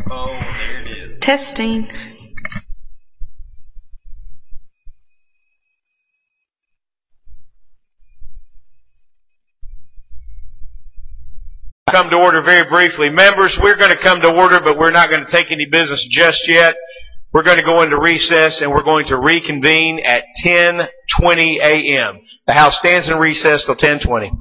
Oh, there it is. Testing. Come to order very briefly. Members, we're going to come to order, but we're not going to take any business just yet. We're going to go into recess and we're going to reconvene at 10:20 a.m. The House stands in recess till 10:20.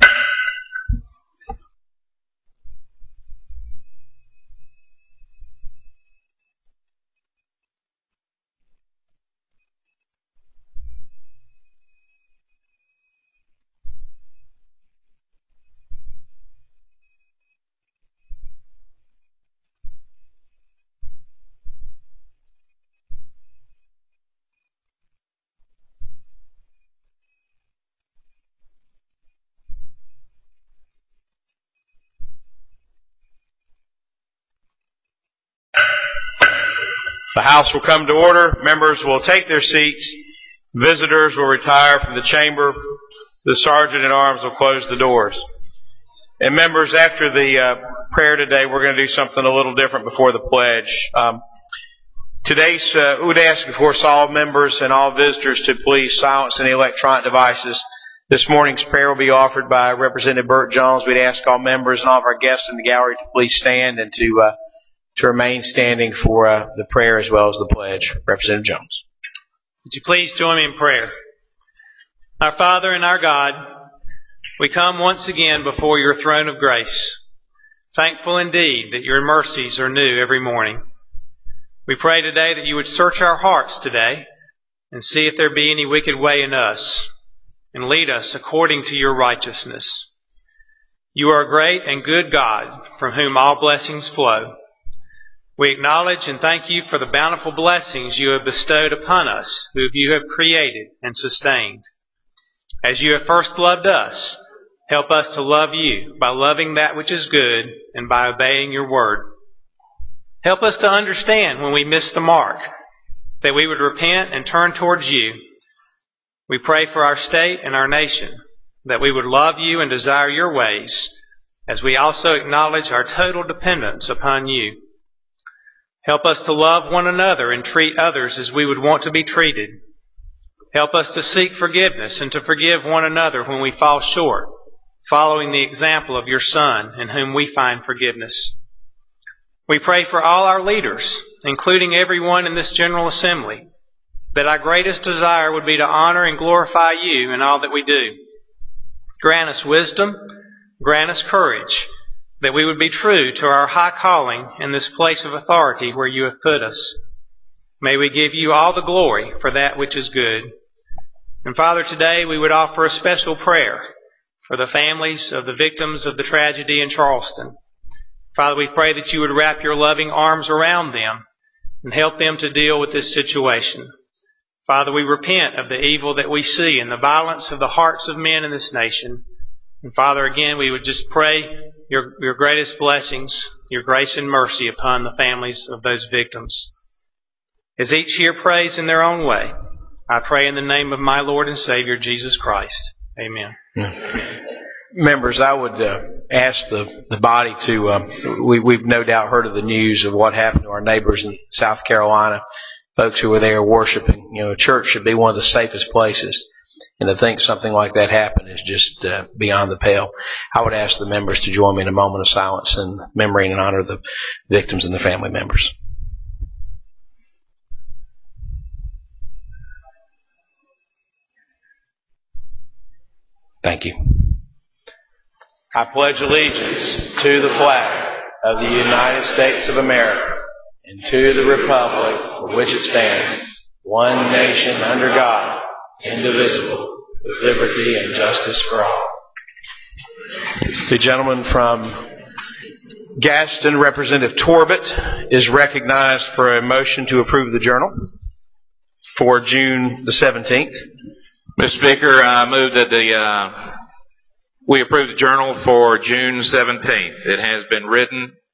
The House will come to order. Members will take their seats. Visitors will retire from the chamber. The Sergeant at Arms will close the doors. And members, after the prayer today, we're going to do something a little different before the pledge. Today's, we would ask, of course, all members and all visitors to please silence any electronic devices. This morning's prayer will be offered by Representative Burt Jones. We'd ask all members and all of our guests in the gallery to please stand and to remain standing for the prayer as well as the pledge. Representative Jones. Would you please join me in prayer? Our Father and our God, we come once again before your throne of grace, thankful indeed that your mercies are new every morning. We pray today that you would search our hearts today and see if there be any wicked way in us, and lead us according to your righteousness. You are a great and good God, from whom all blessings flow. We acknowledge and thank you for the bountiful blessings you have bestowed upon us, whom you have created and sustained. As you have first loved us, help us to love you by loving that which is good and by obeying your word. Help us to understand when we miss the mark, that we would repent and turn towards you. We pray for our state and our nation, that we would love you and desire your ways, as we also acknowledge our total dependence upon you. Help us to love one another and treat others as we would want to be treated. Help us to seek forgiveness and to forgive one another when we fall short, following the example of your Son, in whom we find forgiveness. We pray for all our leaders, including everyone in this General Assembly, that our greatest desire would be to honor and glorify you in all that we do. Grant us wisdom, grant us courage, that we would be true to our high calling in this place of authority where you have put us. May we give you all the glory for that which is good. And Father, today we would offer a special prayer for the families of the victims of the tragedy in Charleston. Father, we pray that you would wrap your loving arms around them and help them to deal with this situation. Father, we repent of the evil that we see and the violence of the hearts of men in this nation. And Father, again, we would just pray your greatest blessings, your grace and mercy upon the families of those victims. As each here prays in their own way, I pray in the name of my Lord and Savior, Jesus Christ. Amen. Members, I would ask the body to, we've no doubt heard of the news of what happened to our neighbors in South Carolina, folks who were there worshiping. You know, a church should be one of the safest places. And to think something like that happened is just beyond the pale. I would ask the members to join me in a moment of silence in memory and honor of the victims and the family members. Thank you. I pledge allegiance to the flag of the United States of America and to the republic for which it stands, one nation under God, indivisible, with liberty and justice for all. The gentleman from Gaston, Representative Torbett, is recognized for a motion to approve the journal for June the 17th. Mr. Speaker, I move that we approve the journal for June 17th. It has been read,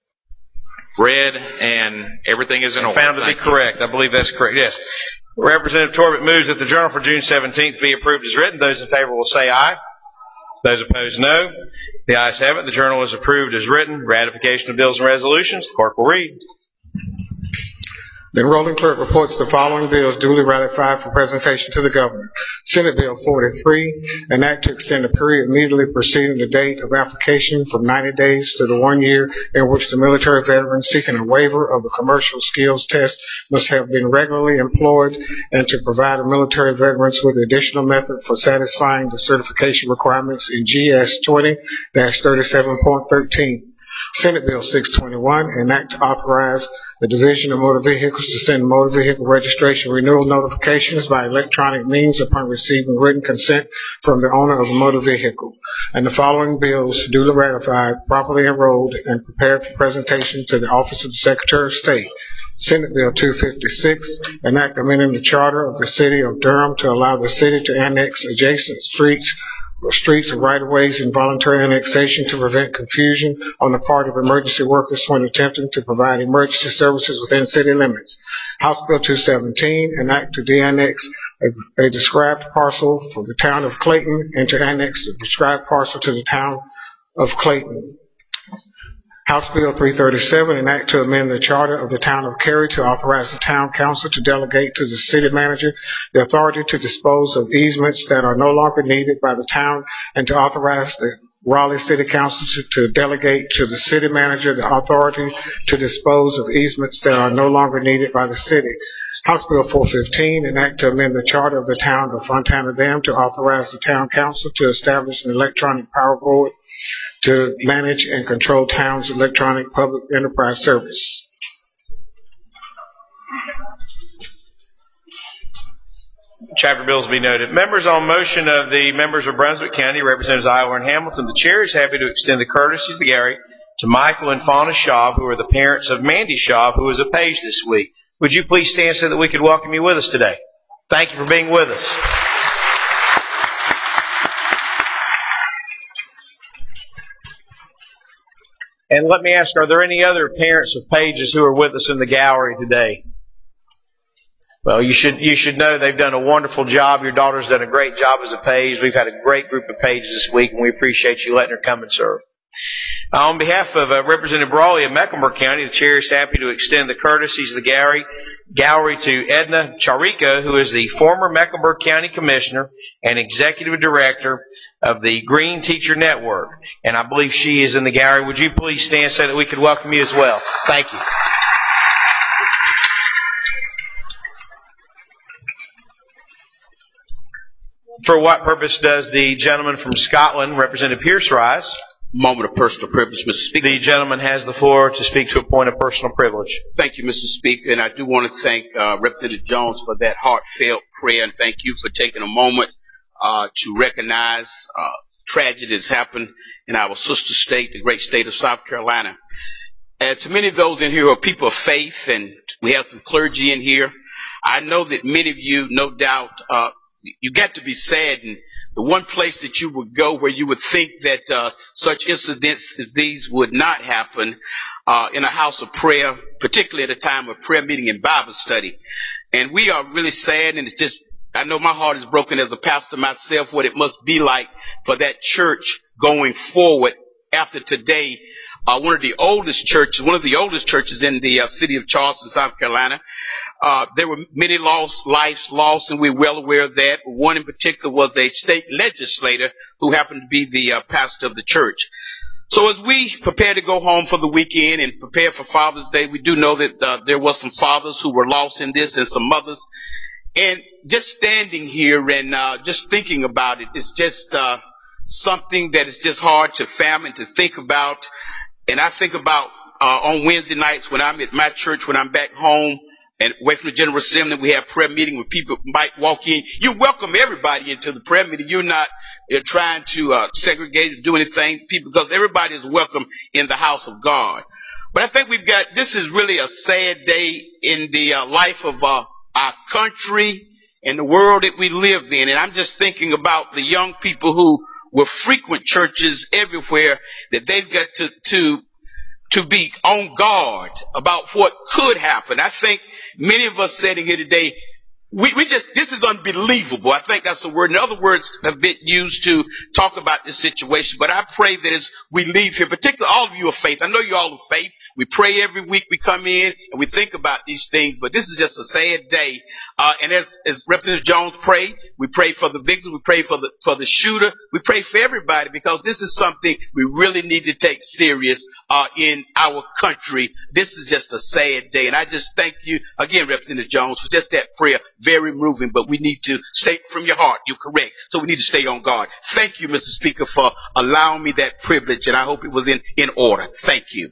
and everything is in order. Found to be correct. I believe that's correct. Yes. Representative Torbett moves that the journal for June 17th be approved as written. Those in favor will say aye. Those opposed, no. The ayes have it. The journal is approved as written. Ratification of bills and resolutions. The clerk will read. The enrolling clerk reports the following bills duly ratified for presentation to the governor. Senate Bill 43, an act to extend the period immediately preceding the date of application from 90 days to the 1 year in which the military veteran seeking a waiver of the commercial skills test must have been regularly employed, and to provide the military veterans with additional method for satisfying the certification requirements in GS 20-37.13. Senate Bill 621, an act to authorize the Division of Motor Vehicles to send motor vehicle registration renewal notifications by electronic means upon receiving written consent from the owner of the motor vehicle. And the following bills duly ratified, properly enrolled, and prepared for presentation to the Office of the Secretary of State. Senate Bill 256, an act amending the charter of the City of Durham to allow the city to annex adjacent streets of right-of-ways and voluntary annexation to prevent confusion on the part of emergency workers when attempting to provide emergency services within city limits. House Bill 217, an act to de-annex a described parcel for the town of Clayton and to annex the described parcel to the town of Clayton. House Bill 337, an act to amend the charter of the town of Cary to authorize the town council to delegate to the city manager the authority to dispose of easements that are no longer needed by the town, and to authorize the Raleigh City Council to delegate to the city manager the authority to dispose of easements that are no longer needed by the city. House Bill 415, an act to amend the charter of the town of Fontana Dam to authorize the town council to establish an electronic power board to manage and control town's electronic public enterprise service. Chapter bills be noted. Members, on motion of the members of Brunswick County, Representatives Iowa and Hamilton, the chair is happy to extend the courtesies of the Gary to Michael and Fauna Shaw, who are the parents of Mandy Shaw, who is a page this week. Would you please stand so that we could welcome you with us today? Thank you for being with us. And let me ask, are there any other parents of pages who are with us in the gallery today? Well, you should know they've done a wonderful job. Your daughter's done a great job as a page. We've had a great group of pages this week, and we appreciate you letting her come and serve. On behalf of Representative Brawley of Mecklenburg County, the chair is happy to extend the courtesies of the gallery to Edna Charico, who is the former Mecklenburg County Commissioner and Executive Director of the Green Teacher Network. And I believe she is in the gallery. Would you please stand so that we could welcome you as well? Thank you. For what purpose does the gentleman from Scotland, Representative Pierce, rise? Moment of personal privilege, Mr. Speaker. The gentleman has the floor to speak to a point of personal privilege. Thank you, Mr. Speaker, and I do want to thank Representative Jones for that heartfelt prayer, and thank you for taking a moment to recognize tragedy that's happened in our sister state, the great state of South Carolina. And to many of those in here who are people of faith, and we have some clergy in here, I know that many of you, no doubt, you got to be sad, and the one place that you would go where you would think that such incidents as these would not happen in a house of prayer, particularly at a time of prayer meeting and Bible study. And we are really sad, and it's just, I know my heart is broken as a pastor myself, what it must be like for that church going forward after today. One of the oldest churches in the city of Charleston, South Carolina. There were many lives lost, and we're well aware of that. One in particular was a state legislator who happened to be the pastor of the church. So as we prepare to go home for the weekend and prepare for Father's Day, we do know that there were some fathers who were lost in this and some mothers. And just standing here and just thinking about it, it's just something that is just hard to fathom and to think about. And I think about on Wednesday nights when I'm at my church, when I'm back home and away from the General Assembly, we have prayer meeting where people might walk in. You welcome everybody into the prayer meeting. You're not trying to segregate or do anything, people, because everybody is welcome in the house of God. But I think this is really a sad day in the life of our country and the world that we live in. And I'm just thinking about the young people who will frequent churches everywhere, that they've got to be on guard about what could happen. I think many of us sitting here today, this is unbelievable. I think that's the word. In other words, have been used to talk about this situation. But I pray that as we leave here, particularly all of you of faith, I know you all of faith, We pray every week we come in and we think about these things, but this is just a sad day. And as Representative Jones prayed, we pray for the victims, we pray for the shooter, we pray for everybody, because this is something we really need to take serious in our country. This is just a sad day, and I just thank you again, Representative Jones, for just that prayer. Very moving, but we need to stay from your heart. You're correct. So we need to stay on guard. Thank you, Mr. Speaker, for allowing me that privilege, and I hope it was in order. Thank you.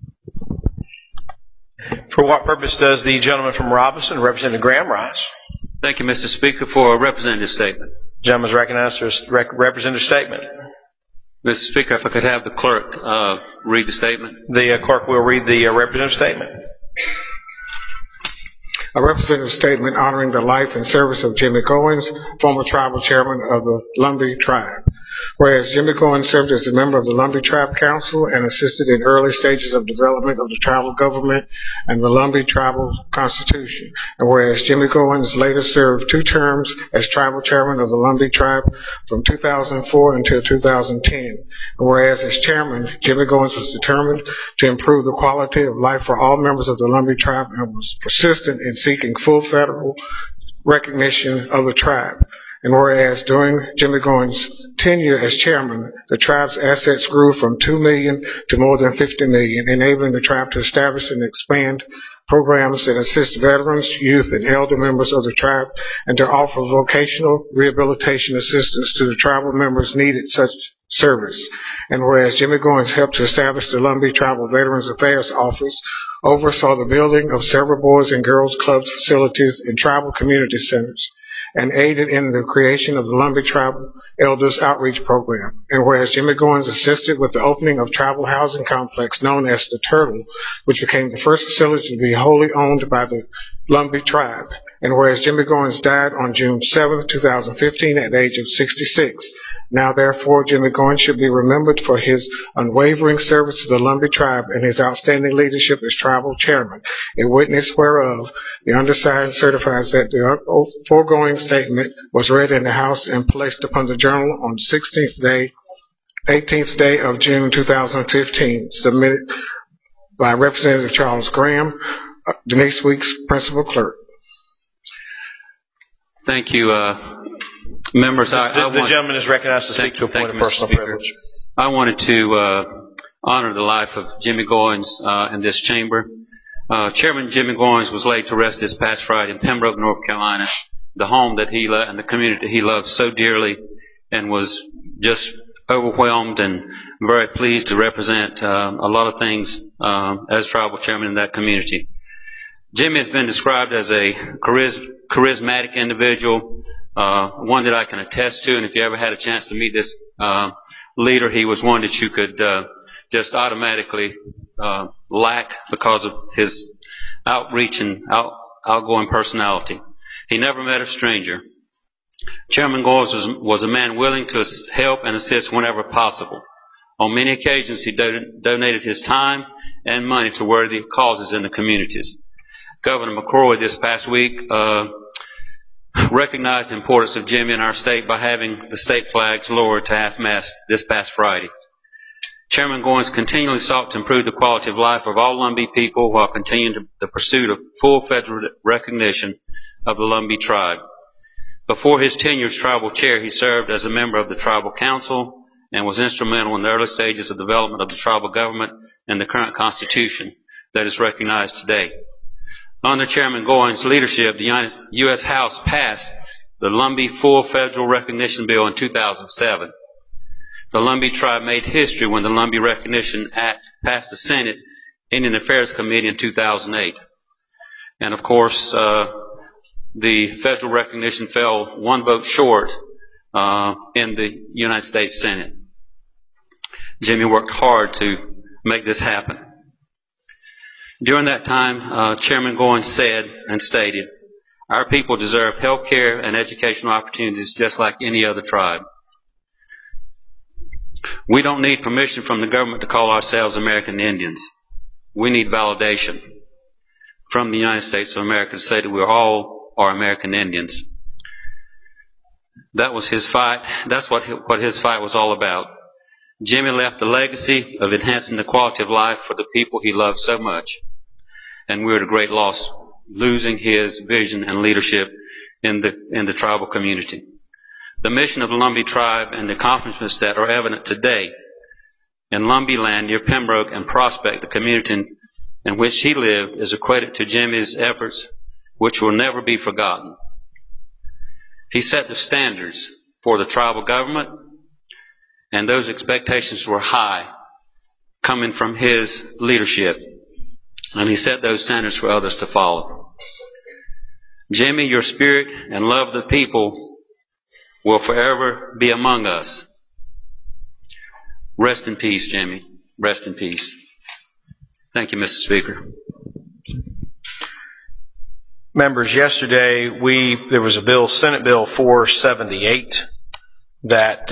For what purpose does the gentleman from Robinson, Representative Graham, rise? Thank you, Mr. Speaker, for a representative statement. The gentleman is recognized for a representative statement. Mr. Speaker, if I could have the clerk read the statement. The clerk will read the representative statement. A representative statement honoring the life and service of Jimmy Goins, former tribal chairman of the Lumbee Tribe. Whereas Jimmy Goins served as a member of the Lumbee Tribe Council and assisted in early stages of development of the tribal government and the Lumbee Tribal Constitution. And whereas Jimmy Goins later served 2 terms as tribal chairman of the Lumbee Tribe from 2004 until 2010. And whereas as chairman, Jimmy Goins was determined to improve the quality of life for all members of the Lumbee Tribe and was persistent in seeking full federal recognition of the tribe. And whereas during Jimmy Goins' tenure as chairman, the tribe's assets grew from $2 million to more than $50 million, enabling the tribe to establish and expand programs that assist veterans, youth, and elder members of the tribe, and to offer vocational rehabilitation assistance to the tribal members needed such service. And whereas Jimmy Goins helped to establish the Lumbee Tribal Veterans Affairs Office, oversaw the building of several boys and girls clubs, facilities, and tribal community centers, and aided in the creation of the Lumbee Tribal Elders Outreach Program. And whereas Jimmy Goins assisted with the opening of tribal housing complex known as the Turtle, which became the first facility to be wholly owned by the Lumbee Tribe. And whereas Jimmy Goins died on June 7, 2015 at the age of 66. Now therefore, Jimmy Goins should be remembered for his unwavering service to the Lumbee Tribe and his outstanding leadership as tribal chairman. A witness whereof the undersigned certifies that the foregoing statement was read in the House and placed upon the Journal on the 18th day of June 2015, submitted by Representative Charles Graham, Denise Weeks, Principal Clerk. Thank you, members. The gentleman is recognized to speak to a point of personal privilege. I wanted to honor the life of Jimmy Goins in this chamber. Chairman Jimmy Goins was laid to rest this past Friday in Pembroke, North Carolina, the home that he loved and the community that he loved so dearly, and was just overwhelmed and very pleased to represent a lot of things as tribal chairman in that community. Jimmy has been described as a charismatic individual, one that I can attest to, and if you ever had a chance to meet this leader, he was one that you could just automatically lack because of his outreach and outgoing personality. He never met a stranger. Chairman Goins was a man willing to help and assist whenever possible. On many occasions, he donated his time and money to worthy causes in the communities. Governor McCrory this past week recognized the importance of Jimmy in our state by having the state flags lowered to half-mast this past Friday. Chairman Goins continually sought to improve the quality of life of all Lumbee people while continuing the pursuit of full federal recognition of the Lumbee Tribe. Before his tenure as tribal chair, he served as a member of the Tribal Council and was instrumental in the early stages of development of the tribal government and the current constitution that is recognized today. Under Chairman Goins' leadership, the U.S. House passed the Lumbee Full Federal Recognition Bill in 2007. The Lumbee Tribe made history when the Lumbee Recognition Act passed the Senate Indian Affairs Committee in 2008. And of course, the federal recognition fell one vote short in the United States Senate. Jimmy worked hard to make this happen. During that time, Chairman Goins said and stated, "Our people deserve health care and educational opportunities just like any other tribe. We don't need permission from the government to call ourselves American Indians. We need validation from the United States of America to say that we all are American Indians." That was his fight. That's what his fight was all about. Jimmy left a legacy of enhancing the quality of life for the people he loved so much, and we're at a great loss losing his vision and leadership in the tribal community. The mission of the Lumbee tribe and the accomplishments that are evident today in Lumbee land near Pembroke and Prospect, the community in which he lived, is a credit to Jimmy's efforts which will never be forgotten. He set the standards for the tribal government, and those expectations were high coming from his leadership, and he set those standards for others to follow. Jimmy, your spirit and love of the people will forever be among us. Rest in peace, Jimmy. Rest in peace. Thank you, Mr. Speaker. Members, yesterday there was a bill, Senate Bill 478, that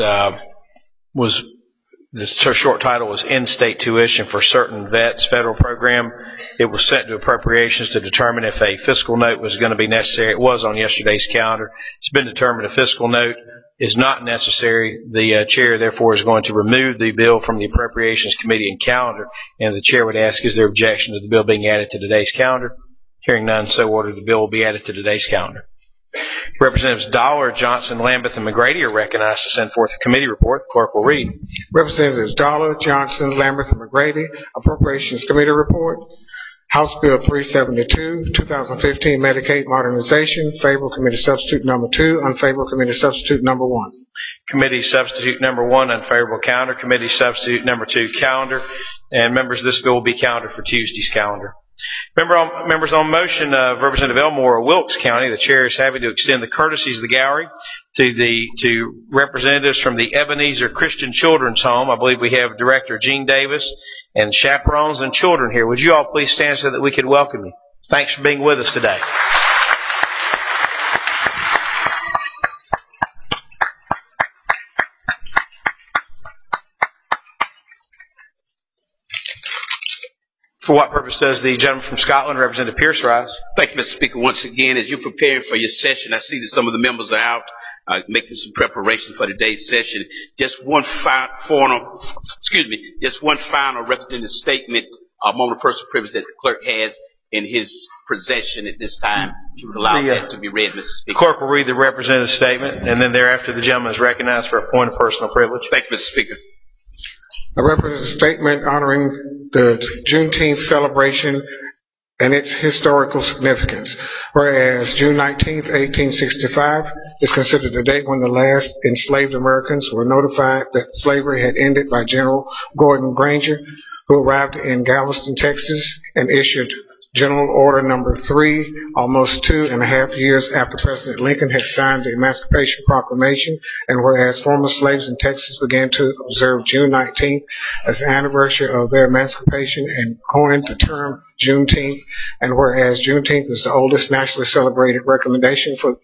the short title was In-State Tuition for Certain Vets Federal Program. It was sent to Appropriations to determine if a fiscal note was going to be necessary. It was on yesterday's calendar. It's been determined a fiscal note is not necessary. The chair, therefore, is going to remove the bill from the Appropriations Committee and calendar, and the chair would ask, is there objection to the bill being added to today's calendar? Hearing none, so ordered. The bill will be added to today's calendar. Representatives Dollar, Johnson, Lambeth, and McGrady are recognized to send forth a committee report. The clerk will read. Representatives Dollar, Johnson, Lambeth, and McGrady. Appropriations Committee report. House Bill 372, 2015 Medicaid Modernization. Favorable Committee Substitute Number 2. Unfavorable Committee Substitute Number 1. Committee Substitute Number 1, unfavorable calendar. Committee Substitute Number 2, calendar. And members, this bill will be calendared for Tuesday's calendar. Members, on motion of Representative Elmore of Wilkes County, the chair is happy to extend the courtesies of the gallery to representatives from the Ebenezer Christian Children's Home. I believe we have Director Gene Davis and chaperones and children here. Would you all please stand so that we could welcome you? Thanks for being with us today. For what purpose does the gentleman from Scotland, Representative Pierce, rise? Thank you, Mr. Speaker. Once again, as you're preparing for your session, I see that some of the members are out making some preparation for today's session. Just one final representative statement, a moment of personal privilege that the clerk has in his possession at this time. If you would allow that to be read, Mr. Speaker. The clerk will read the representative statement, and then thereafter the gentleman is recognized for a point of personal privilege. Thank you, Mr. Speaker. A representative statement honoring the Juneteenth celebration and its historical significance. Whereas June 19th, 1865 is considered the date when the last enslaved Americans were notified that slavery had ended by General Gordon Granger, who arrived in Galveston, Texas, and issued General Order Number 3, almost 2.5 years after President Lincoln had signed the Emancipation Proclamation, and whereas former slaves in Texas began to observe June 19th as the anniversary of their emancipation and coined the term Juneteenth, and whereas Juneteenth is the oldest nationally celebrated commemoration for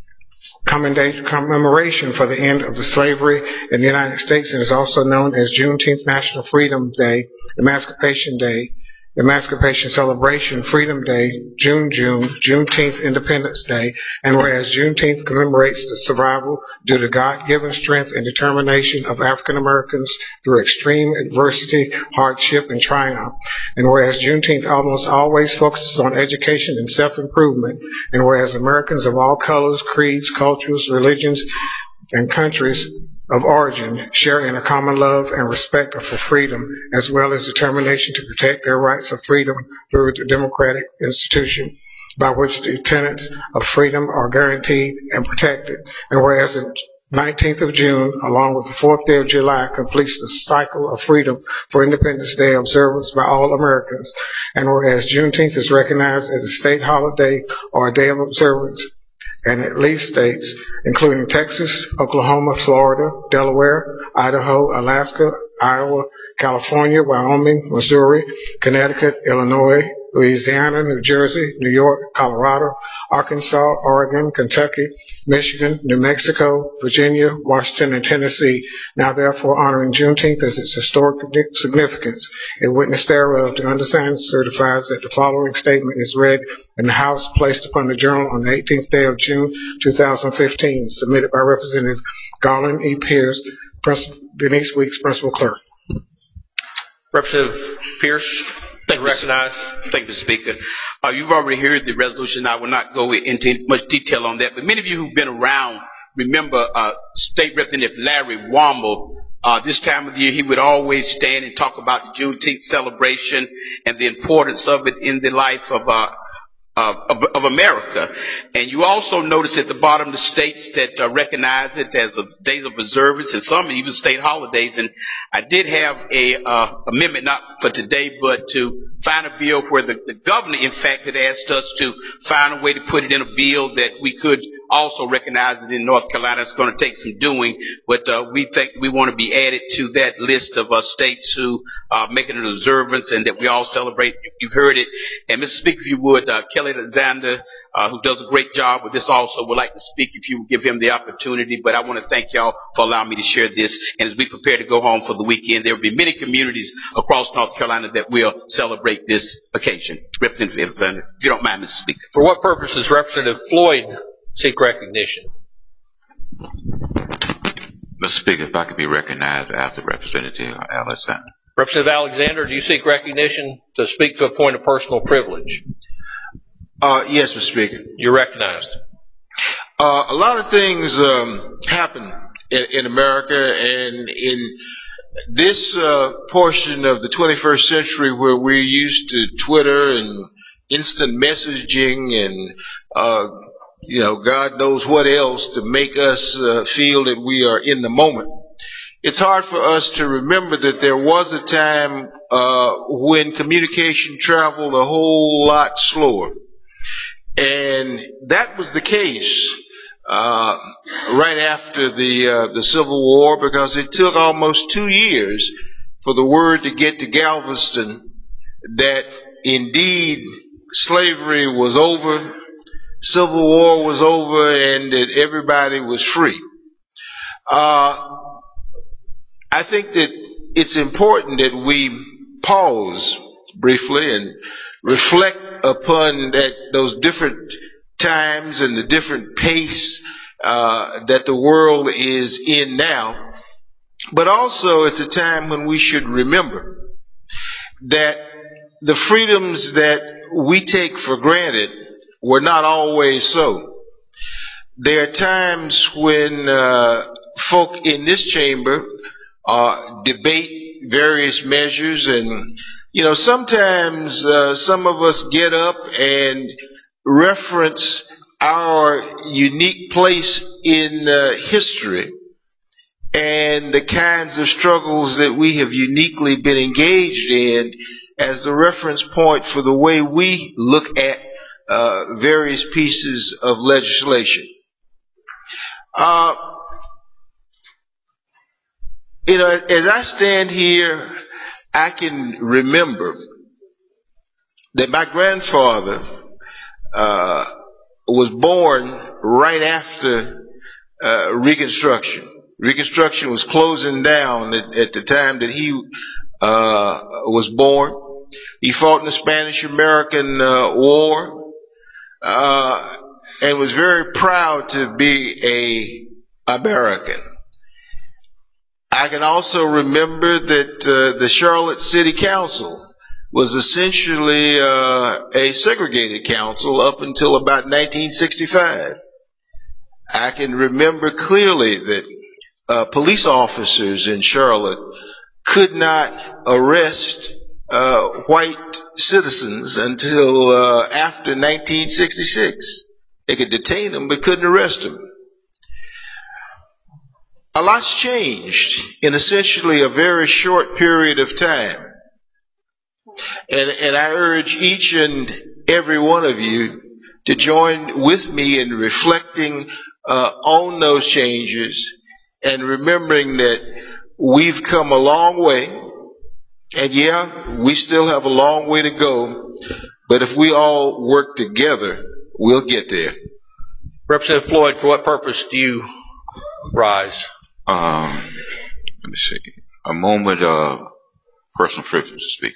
the end of the slavery in the United States, and is also known as Juneteenth National Freedom Day, Emancipation Day, Emancipation Celebration, Freedom Day, Juneteenth Independence Day, and whereas Juneteenth commemorates the survival due to God-given strength and determination of African Americans through extreme adversity, hardship, and triumph, and whereas Juneteenth almost always focuses on education and self-improvement, and whereas Americans of all colors, creeds, cultures, religions, and countries of origin share in a common love and respect for freedom, as well as determination to protect their rights of freedom through the democratic institution by which the tenets of freedom are guaranteed and protected. And whereas the 19th of June, along with the 4th day of July, completes the cycle of freedom for Independence Day observance by all Americans. And whereas Juneteenth is recognized as a state holiday or a day of observance and at least states, including Texas, Oklahoma, Florida, Delaware, Idaho, Alaska, Iowa, California, Wyoming, Missouri, Connecticut, Illinois, Louisiana, New Jersey, New York, Colorado, Arkansas, Oregon, Kentucky, Michigan, New Mexico, Virginia, Washington, and Tennessee. Now therefore honoring Juneteenth as its historic significance, a witness thereof, the undersigned certifies that the following statement is read in the House placed upon the Journal on the 18th day of June 2015, submitted by Representative Garland E. Pierce, Denise Weeks, Principal Clerk. Representative Pierce, recognized. Thank you, Mr. Speaker. You've already heard the resolution. I will not go into much detail on that, but many of you who've been around remember State Representative Larry Womble. This time of the year, he would always stand and talk about the Juneteenth celebration and the importance of it in the life of America. And you also notice at the bottom the states that recognize it as a day of observance, and some even state holidays. And I did have a amendment, not for today, but to find a bill where the governor, in fact, had asked us to find a way to put it in a bill that we could also recognize it in North Carolina. It's going to take some doing, but we think we want to be added to that list of states who make it an observance and that we all celebrate. You've heard it. And Mr. Speaker, if you would, Kelly Alexander, who does a great job with this, also would like to speak if you would give him the opportunity. But I want to thank y'all for allowing me to share this. And as we prepare to go home for the weekend, there will be many communities across North Carolina that will celebrate this occasion. Representative Alexander, if you don't mind, Mr. Speaker. For what purpose does Representative Floyd seek recognition? Mr. Speaker, if I could be recognized after Representative Alexander. Representative Alexander, do you seek recognition to speak to a point of personal privilege? Yes, Mr. Speaker. You're recognized. A lot of things happen in America, and in this portion of the 21st century where we're used to Twitter and instant messaging and God knows what else to make us feel that we are in the moment. It's hard for us to remember that there was a time when communication traveled a whole lot slower. And that was the case right after the Civil War, because it took almost 2 years for the word to get to Galveston that indeed slavery was over, Civil War was over, and that everybody was free. I think that it's important that we pause briefly and reflect upon those different times and the different pace that the world is in now. But also it's a time when we should remember that the freedoms that we take for granted were not always so. There are times when folk in this chamber debate various measures, and sometimes some of us get up and reference our unique place in history and the kinds of struggles that we have uniquely been engaged in as the reference point for the way we look at various pieces of legislation. As I stand here, I can remember that my grandfather was born right after Reconstruction. Reconstruction was closing down at the time that he was born. He fought in the Spanish-American War and was very proud to be an American. I can also remember that the Charlotte City Council was essentially a segregated council up until about 1965. I can remember clearly that police officers in Charlotte could not arrest white citizens until after 1966. They could detain them but couldn't arrest them. A lot's changed in essentially a very short period of time. And I urge each and every one of you to join with me in reflecting on those changes and remembering that we've come a long way. And yeah, we still have a long way to go. But if we all work together, we'll get there. Representative Floyd, for what purpose do you rise? Let me see. A moment of personal privilege, Mr. Speaker.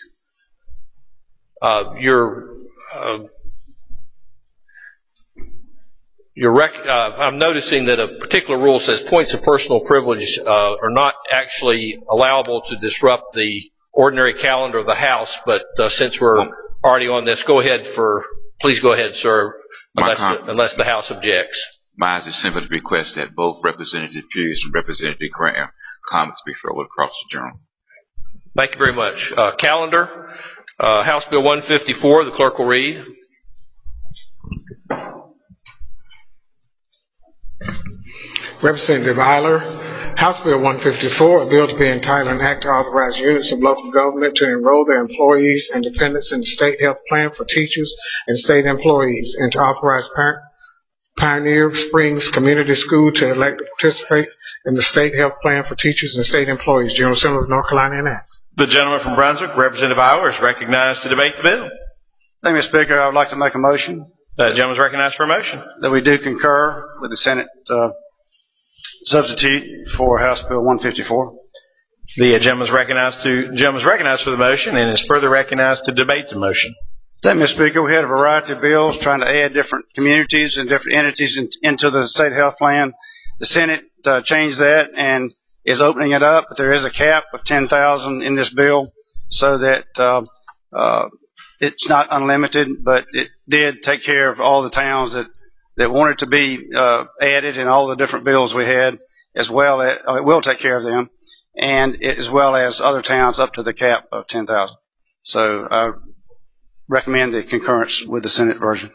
I'm noticing that a particular rule says points of personal privilege are not actually allowable to disrupt the ordinary calendar of the House, but since we're already on this, please go ahead, sir, unless the House objects. Mine is simply to request that both Representative Pierce and Representative Graham comments be forwarded across the journal. Thank you very much. Calendar, House Bill 154, the clerk will read. Representative Eiler, House Bill 154, a bill to be entitled an act to authorize units of local government to enroll their employees and dependents in the state health plan for teachers and state employees, and to authorize Pioneer Springs Community School to elect to participate in the state health plan for teachers and state employees. General Assembly of North Carolina enacts. The gentleman from Brunswick, Representative Eiler, is recognized to debate the bill. Thank you, Mr. Speaker. I would like to make a motion. The gentleman is recognized for a motion. That we do concur with the Senate substitute for House Bill 154. The gentleman is recognized for the motion and is further recognized to debate the motion. Thank you, Mr. Speaker. We had a variety of bills trying to add different communities and different entities into the state health plan. The Senate changed that and is opening it up, but there is a cap of 10,000 in this bill, so that it's not unlimited, but it did take care of all the towns that wanted to be added in all the different bills we had, as well as it will take care of them, and as well as other towns up to the cap of 10,000. So I recommend the concurrence with the Senate version.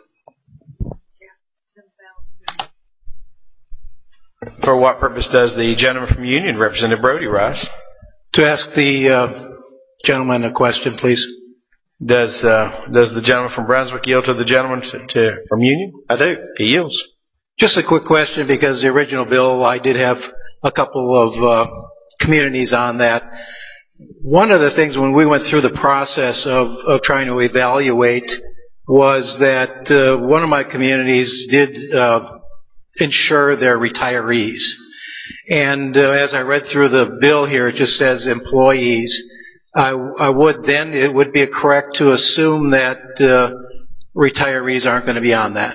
For what purpose does the gentleman from Union, Representative Brody, rise? To ask the gentleman a question, please. Does the gentleman from Brunswick yield to the gentleman from Union? I do. He yields. Just a quick question, because the original bill, I did have a couple of communities on that. One of the things when we went through the process of trying to evaluate was that one of my communities did insure their retirees. And as I read through the bill here, it just says employees. It would be correct to assume that retirees aren't going to be on that.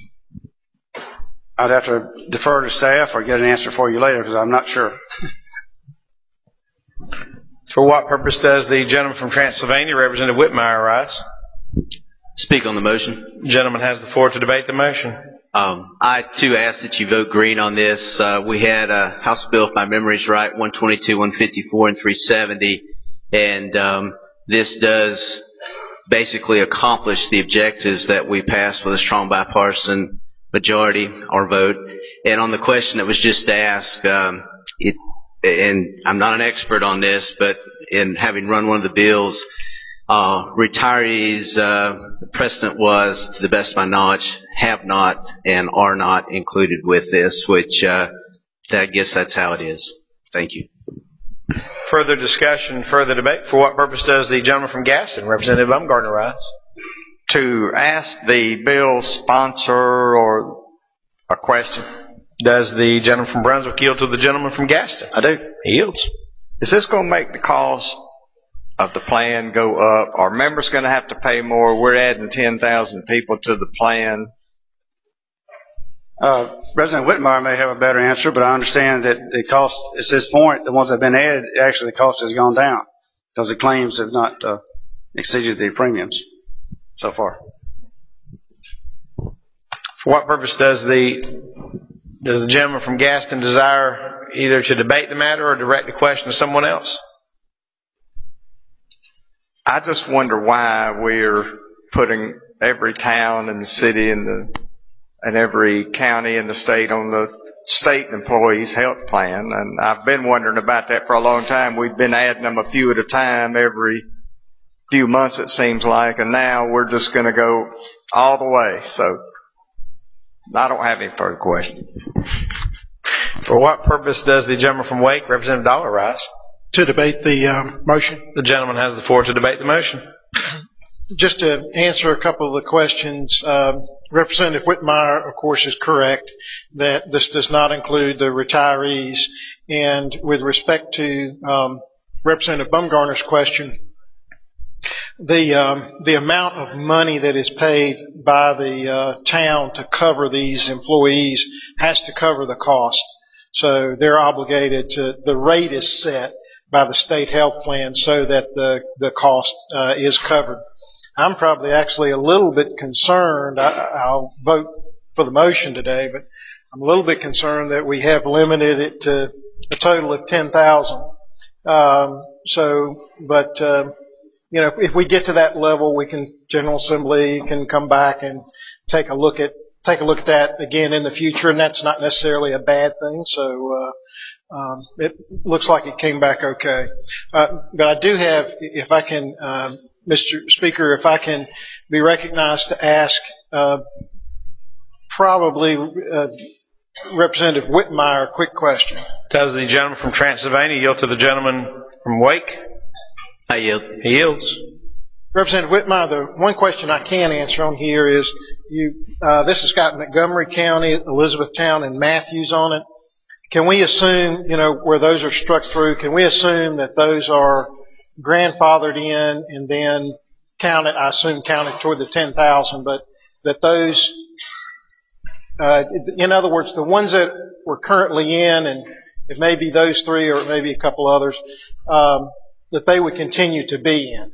I'd have to defer to staff or get an answer for you later, because I'm not sure. For what purpose does the gentleman from Transylvania, Representative Whitmire, rise? Speak on the motion. The gentleman has the floor to debate the motion. I, too, ask that you vote green on this. We had a House bill, if my memory's right, 122, 154, and 370. And this does basically accomplish the objectives that we passed with a strong bipartisan majority or vote. And on the question that was just asked, and I'm not an expert on this, but in having run one of the bills, retirees, the precedent was, to the best of my knowledge, have not and are not included with this, which I guess that's how it is. Thank you. Further discussion, further debate. For what purpose does the gentleman from Gaston, Representative Baumgartner, rise? To ask the bill sponsor or a question. Does the gentleman from Brunswick yield to the gentleman from Gaston? I do. He yields. Is this going to make the cost of the plan go up? Are members going to have to pay more? We're adding 10,000 people to the plan. President Whitmire may have a better answer, but I understand that the cost, at this point, the ones that have been added, actually the cost has gone down because the claims have not exceeded the premiums so far. For what purpose does the gentleman from Gaston desire either to debate the matter or direct the question to someone else? I just wonder why we're putting every town in the city and every county in the state on the state employees' health plan. And I've been wondering about that for a long time. We've been adding them a few at a time every few months, it seems like, and now we're just going to go all the way. So I don't have any further questions. For what purpose does the gentleman from Wake, Representative Dollar, rise? To debate the motion. The gentleman has the floor to debate the motion. Just to answer a couple of the questions, Representative Whitmire, of course, is correct that this does not include the retirees. And with respect to Representative Baumgartner's question, the amount of money that is paid by the town to cover these employees has to cover the cost. So they're obligated to, the rate is set by the state health plan so that the cost is covered. I'm probably actually a little bit concerned. I'll vote for the motion today, but I'm a little bit concerned that we have limited it to a total of 10,000. If we get to that level, General Assembly can come back and take a look at that again in the future, and that's not necessarily a bad thing. So it looks like it came back okay. But I do have, if I can, Mr. Speaker, if I can be recognized to ask probably Representative Whitmire a quick question. Does the gentleman from Transylvania yield to the gentleman from Wake? I yield. He yields. Representative Whitmire, the one question I can answer on here is this has got Montgomery County, Elizabethtown, and Matthews on it. Can we assume, where those are struck through, can we assume that those are grandfathered in and then counted toward the 10,000, but that those, in other words, the ones that we're currently in, and it may be those three or it may be a couple others, that they would continue to be in?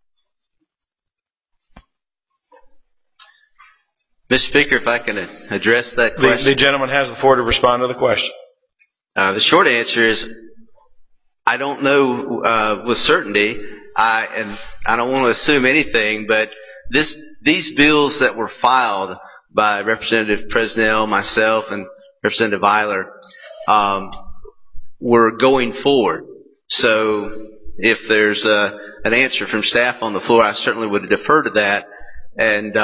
Mr. Speaker, if I can address that question. The gentleman has the floor to respond to the question. The short answer is I don't know with certainty, and I don't want to assume anything, but these bills that were filed by Representative Presnell, myself, and Representative Eiler were going forward. So if there's an answer from staff on the floor, I certainly would defer to that. And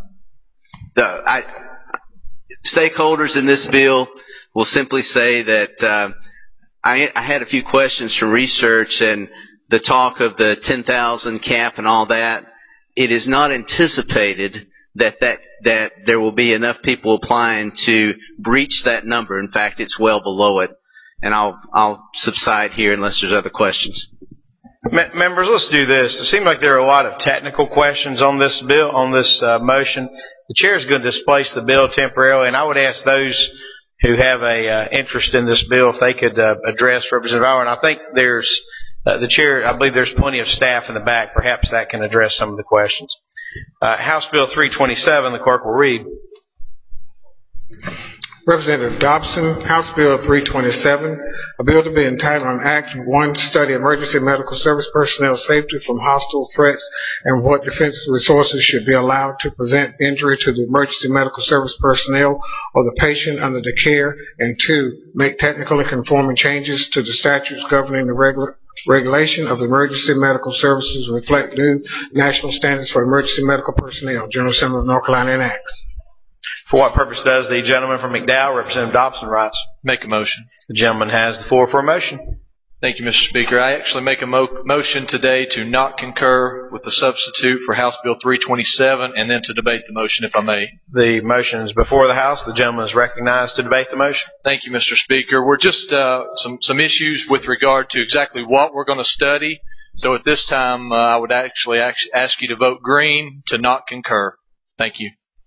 stakeholders in this bill will simply say that I had a few questions from research and the talk of the 10,000 cap and all that. It is not anticipated that there will be enough people applying to breach that number. In fact, it's well below it. And I'll subside here unless there's other questions. Members, let's do this. It seems like there are a lot of technical questions on this bill, on this motion. The chair is going to displace the bill temporarily, and I would ask those who have a interest in this bill if they could address Representative Eiler. And I think there's the chair. I believe there's plenty of staff in the back. Perhaps that can address some of the questions. House Bill 327. The clerk will read. Representative Dobson, House Bill 327, a bill to be entitled an Act 1, study emergency medical service personnel safety from hostile threats and what defense resources should be allowed to prevent injury to the emergency medical service personnel or the patient under the care, and 2, make technically conforming changes to the statutes governing the regulation of emergency medical services reflect new national standards for emergency medical personnel. General Assembly of North Carolina enacts. For what purpose does the gentleman from McDowell, Representative Dobson, rise? Make a motion. The gentleman has the floor for a motion. Thank you, Mr. Speaker. I actually make a motion today to not concur with the substitute for House Bill 327 and then to debate the motion, if I may. The motion is before the House. The gentleman is recognized to debate the motion. Thank you, Mr. Speaker. We're just some issues with regard to exactly what we're going to study. So at this time, I would actually ask you to vote green to not concur. Thank you.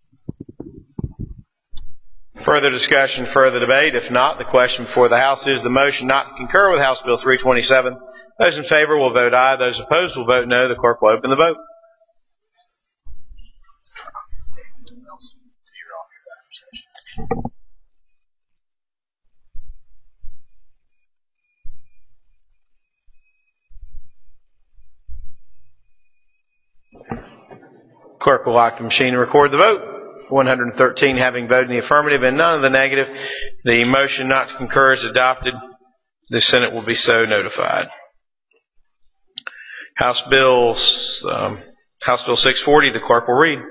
Further discussion, further debate? If not, the question before the House is the motion not to concur with House Bill 327. Those in favor will vote aye. Those opposed will vote no. The clerk will open the vote. Clerk will lock the machine and record the vote. 113 having voted in the affirmative and none in the negative. The motion not to concur is adopted. The Senate will be so notified. House Bill 640, the clerk will read.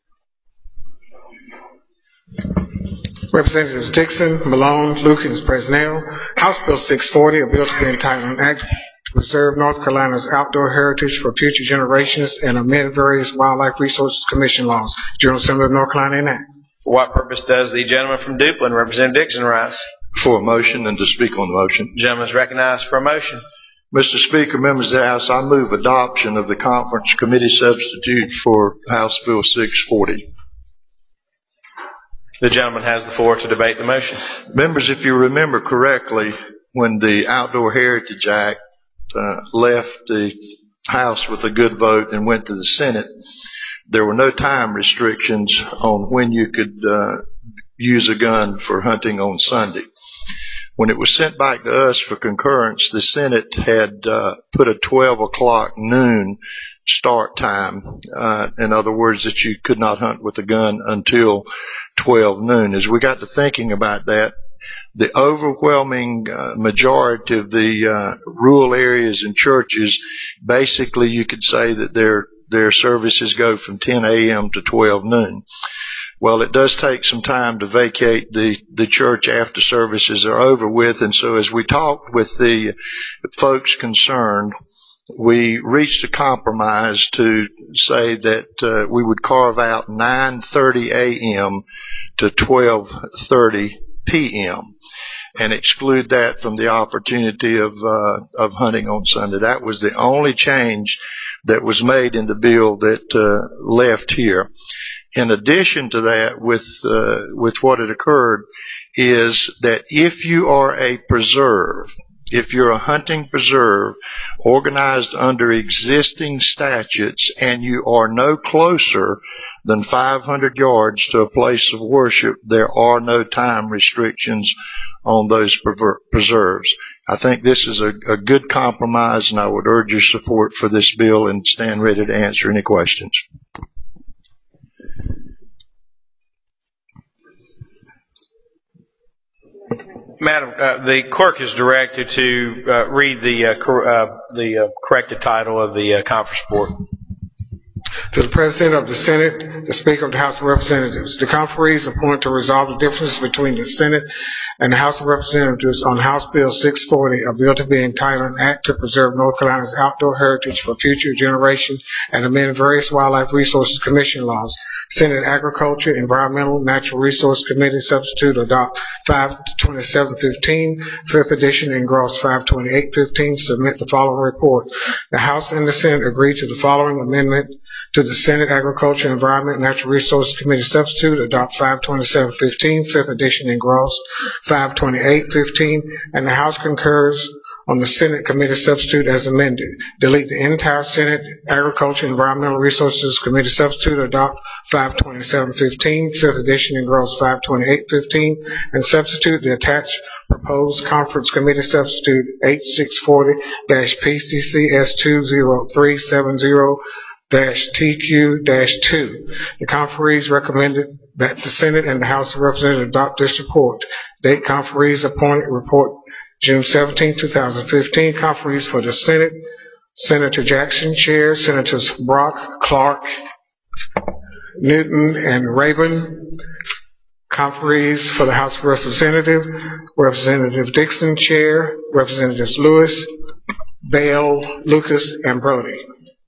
Representatives Dixon, Malone, Lukens, Presnell. House Bill 640, a bill to be entitled an Act to preserve North Carolina's outdoor heritage for future generations and amend various Wildlife Resources Commission laws. General Assembly of North Carolina enact. For what purpose does the gentleman from Duplin, Representative Dixon, rise? For a motion and to speak on the motion. The gentleman is recognized for a motion. Mr. Speaker, members of the House, I move adoption of the conference committee substitute for House Bill 640. The gentleman has the floor to debate the motion. Members, if you remember correctly, when the Outdoor Heritage Act left the House with a good vote and went to the Senate, there were no time restrictions on when you could use a gun for hunting on Sunday. When it was sent back to us for concurrence, the Senate had put a 12 o'clock noon start time. In other words, that you could not hunt with a gun until 12 noon. As we got to thinking about that, the overwhelming majority of the rural areas and churches, basically you could say that their services go from 10 a.m. to 12 noon. Well, it does take some time to vacate the church after services are over with, and so as we talked with the folks concerned, we reached a compromise to say that we would carve out 9:30 a.m. to 12:30 p.m. and exclude that from the opportunity of hunting on Sunday. That was the only change that was made in the bill that left here. In addition to that, with what had occurred, is that if you are a preserve, if you're a hunting preserve organized under existing statutes and you are no closer than 500 yards to a place of worship, there are no time restrictions on those preserves. I think this is a good compromise, and I would urge your support for this bill and stand ready to answer any questions. Madam, the clerk is directed to read the corrected title of the conference report. To the President of the Senate, the Speaker of the House of Representatives, the conferees appointed to resolve the differences between the Senate and the House of Representatives on House Bill 640, a bill to be entitled an Act to Preserve North Carolina's Outdoor Heritage for Future Generations and amend various Wildlife Resources Commission laws. Senate Agriculture, Environmental, Natural Resource Committee substitute adopt 52715, 5th edition, engross 52815, submit the following report. The House and the Senate agreed to the following amendment to the Senate Agriculture, Environment, Natural Resources Committee substitute adopt 52715, 5th edition, engross 52815, and the House concurs on the Senate Committee substitute as amended. Delete the entire Senate Agriculture, Environmental Resources Committee substitute, adopt 52715, 5th edition, engross 52815, and substitute the attached proposed conference committee substitute H640-PCCS20370-TQ-2. The conferees recommended that the Senate and the House of Representatives adopt this report. Date conferees appointed report June 17, 2015. Conferees for the Senate: Senator Jackson, Chair; Senators Brock, Clark, Newton, and Rabin. Conferees for the House of Representatives: Representative Dixon, Chair; Representatives Lewis, Bell, Lucas, and Brody.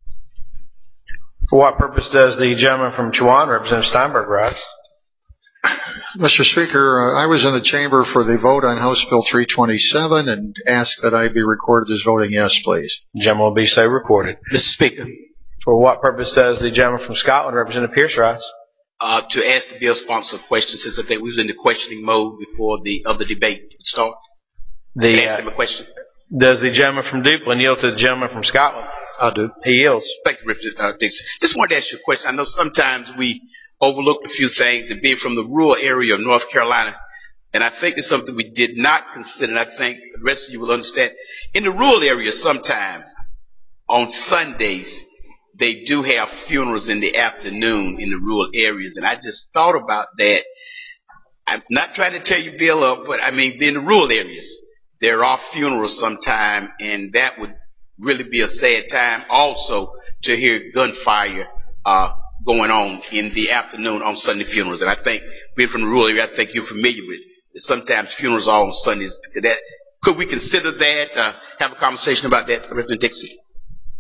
For what purpose does the gentleman from Chowan, Representative Steinberg, rise? Mr. Speaker, I was in the chamber for the vote on House Bill 327 and ask that I be recorded as voting yes, please. The gentleman will be so recorded. Mr. Speaker. For what purpose does the gentleman from Scotland, Representative Pierce, rise? To ask the bill sponsor a question, since I think we was in the questioning mode before the other debate start. Ask him a question. Does the gentleman from Duplin yield to the gentleman from Scotland? I do. He yields. Thank you, Representative Dixon. Just wanted to ask you a question. I know sometimes we overlooked a few things, and being from the rural area of North Carolina, and I think it's something we did not consider, and I think the rest of you will understand. In the rural area, sometime on Sundays, they do have funerals in the afternoon in the rural areas, and I just thought about that. I'm not trying to tear your bill up, but I mean, in the rural areas, there are funerals sometime, and that would really be a sad time also to hear gunfire going on in the afternoon on Sunday funerals. And I think, being from the rural area, I think you're familiar with it. Sometimes funerals are on Sundays. Could we consider that, have a conversation about that, Representative Dixon?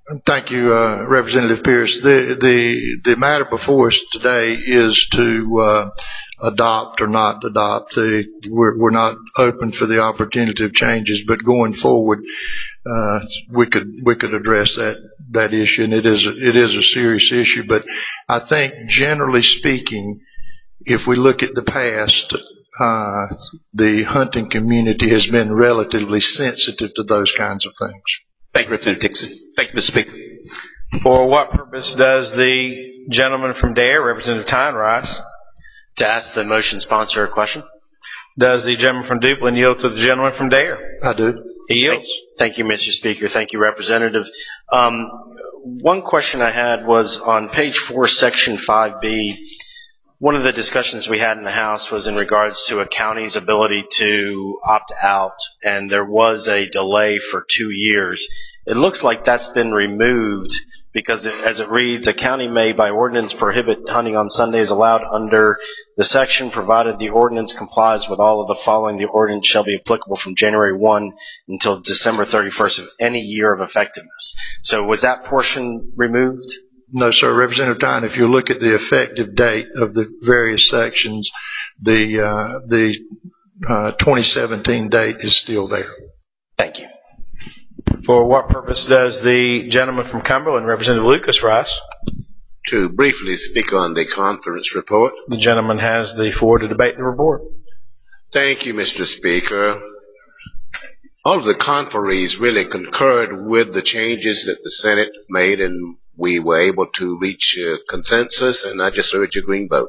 Thank you, Representative Pierce. The matter before us today is to adopt or not adopt. We're not open for the opportunity of changes, but going forward, we could address that issue, and it is a serious issue. But I think, generally speaking, if we look at the past, the hunting community has been relatively sensitive to those kinds of things. Thank you, Representative Dixon. Thank you, Mr. Speaker. For what purpose does the gentleman from Dare, Representative Tyne, rise? To ask the motion sponsor a question. Does the gentleman from Duplin yield to the gentleman from Dare? I do. He yields. Thank you, Mr. Speaker. Thank you, Representative. One question I had was on page 4, section 5B. One of the discussions we had in the House was in regards to a county's ability to opt out, and there was a delay for 2 years. It looks like that's been removed because as it reads, a county may by ordinance prohibit hunting on Sundays allowed under the section provided the ordinance complies with all of the following. The ordinance shall be applicable from January 1 until December 31st of any year of effectiveness. So was that portion removed? No, sir. Representative Tyne, if you look at the effective date of the various sections, the 2017 date is still there. Thank you. For what purpose does the gentleman from Cumberland, Representative Lucas, rise? To briefly speak on the conference report. The gentleman has the floor to debate the report. Thank you, Mr. Speaker. All of the conferees really concurred with the changes that the Senate made, and we were able to reach consensus, and I just urge a green vote.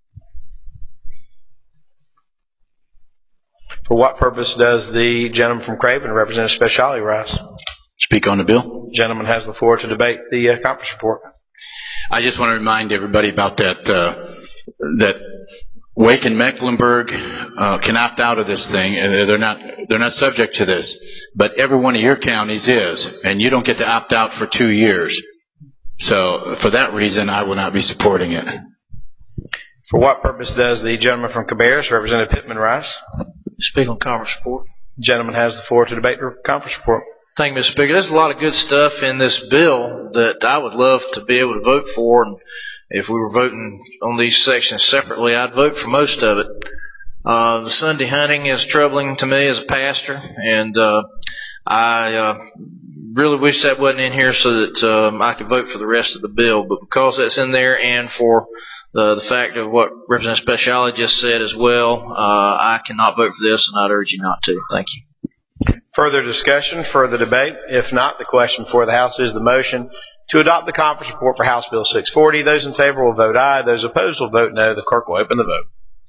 For what purpose does the gentleman from Craven, Representative Speciale, rise? Speak on the bill. The gentleman has the floor to debate the conference report. I just want to remind everybody about that Wake and Mecklenburg can opt out of this thing, and they're not subject to this. But every one of your counties is, and you don't get to opt out for 2 years. So for that reason, I will not be supporting it. For what purpose does the gentleman from Cabarrus, Representative Pittman, rise? Speak on conference report. The gentleman has the floor to debate the conference report. Thank you, Mr. Speaker. There's a lot of good stuff in this bill that I would love to be able to vote for. And if we were voting on these sections separately, I'd vote for most of it. The Sunday hunting is troubling to me as a pastor, and I really wish that wasn't in here so that I could vote for the rest of the bill. But because that's in there, and for the fact of what Representative Speciale just said as well, I cannot vote for this, and I'd urge you not to. Thank you. Further discussion, further debate? If not, the question before the House is the motion to adopt the conference report for House Bill 640. Those in favor will vote aye. Those opposed will vote no. The clerk will open the vote.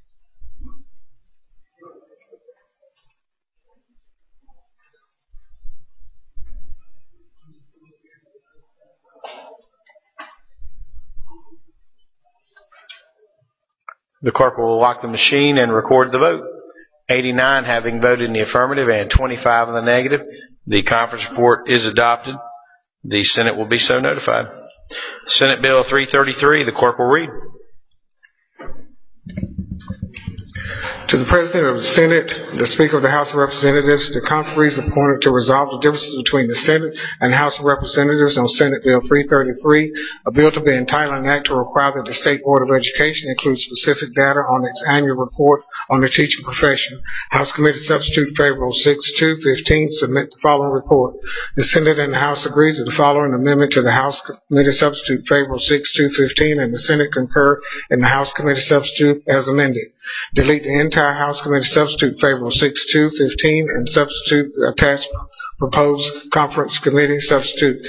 The clerk will lock the machine and record the vote. 89 having voted in the affirmative and 25 in the negative. The conference report is adopted. The Senate will be so notified. Senate Bill 333, the clerk will read. To the President of the Senate, the Speaker of the House of Representatives, the conferees appointed to resolve the differences between the Senate and House of Representatives on Senate Bill 333, a bill to be entitled an act to require that the State Board of Education include specific data on its annual report on the teaching profession. House Committee Substitute Favorable 6-2-15 submit the following report. The Senate and the House agree to the following amendment to the House Committee Substitute Favorable 6-2-15, and the Senate concur in the House Committee Substitute as amended. Delete the entire House Committee Substitute Favorable 6-2-15 and substitute attached proposed Conference Committee Substitute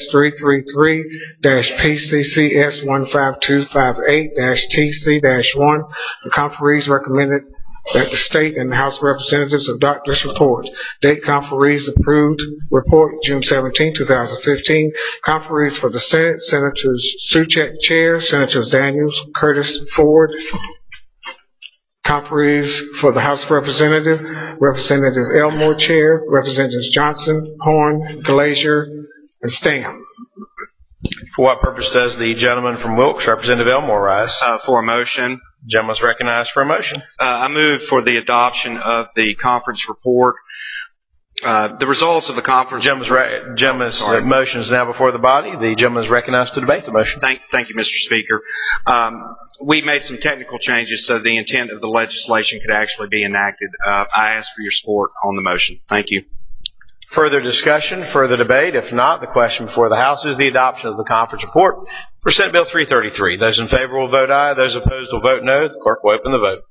S333-PCCS15258-TC-1. The conferees recommended that the State and the House of Representatives adopt this report. Date conferees approved report June 17, 2015. Conferees for the Senate, Senators Suchek Chair, Senators Daniels, Curtis, Ford. Conferees for the House of Representatives, Representative Elmore Chair, Representatives Johnson, Horn, Glazier, and Stam. For what purpose does the gentleman from Wilkes, Representative Elmore, rise? For a motion. The gentleman is recognized for a motion. I move for the adoption of the conference report The results of the conference. The motion is now before the body. The gentleman is recognized to debate the motion. Thank you, Mr. Speaker. We made some technical changes so the intent of the legislation could actually be enacted. I ask for your support on the motion. Thank you. Further discussion, further debate? If not, the question before the House is the adoption of the conference report for Senate Bill 333. Those in favor will vote aye. Those opposed will vote no. The clerk will open the vote.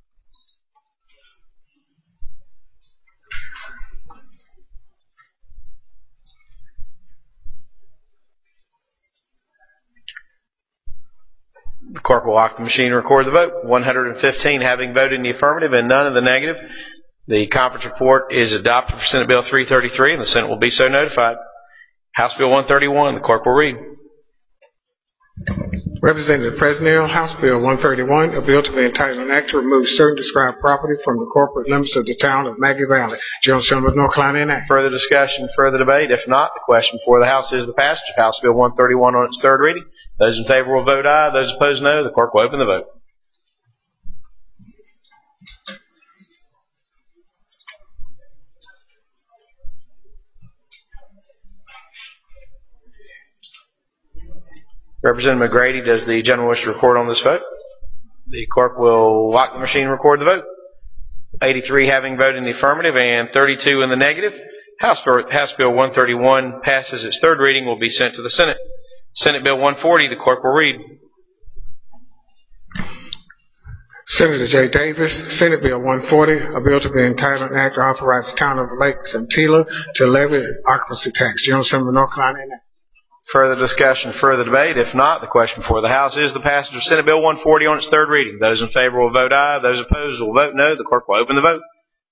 The clerk will lock the machine and record the vote. 115 having voted in the affirmative and none in the negative. The conference report is adopted for Senate Bill 333, and the Senate will be so notified. House Bill 131, the clerk will read. Representative Presnell, House Bill 131, a bill to be entitled an act to remove certain described property from the corporate limits of the town of Maggie Valley. General Assembly of North Carolina enact. Further discussion, further debate? If not, the question before the House is the passage of House Bill 131 on its third reading. Those in favor will vote aye. Those opposed no. The clerk will open the vote. Representative McGrady, does the gentleman wish to report on this vote? The clerk will lock the machine and record the vote. 83 having voted in the affirmative and 32 in the negative. House Bill 131 passes its third reading, will be sent to the Senate. Senate Bill 140, the clerk will read. Senator J. Davis, Senate Bill 140, a bill to be entitled an act to authorize the town of Lake Centilla to levy occupancy tax. General Assembly of North Carolina enact. Further discussion, further debate? If not, the question before the House is the passage of Senate Bill 140 on its third reading. Those in favor will vote aye. Those opposed will vote no. The clerk will open the vote.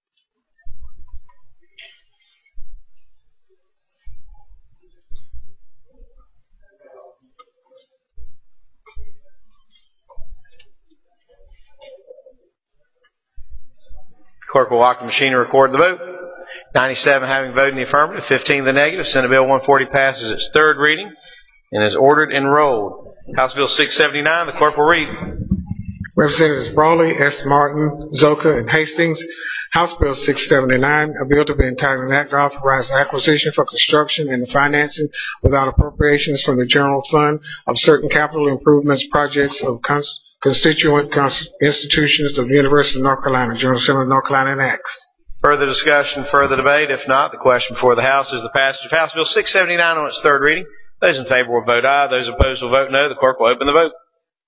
The clerk will lock the machine and record the vote. 97 having voted in the affirmative, 15 in the negative. Senate Bill 140 passes its third reading and is ordered enrolled. House Bill 679, the clerk will read. Representatives Brawley, S. Martin, Zoka, and Hastings. House Bill 679, a bill to be entitled an act to authorize acquisition for construction and the financing without appropriations from the general fund of certain capital improvements projects of constituent institutions of the University of North Carolina. General Assembly of North Carolina enacts. Further discussion, further debate? If not, the question before the House is the passage of House Bill 679 on its third reading. Those in favor will vote aye. Those opposed will vote no. The clerk will open the vote.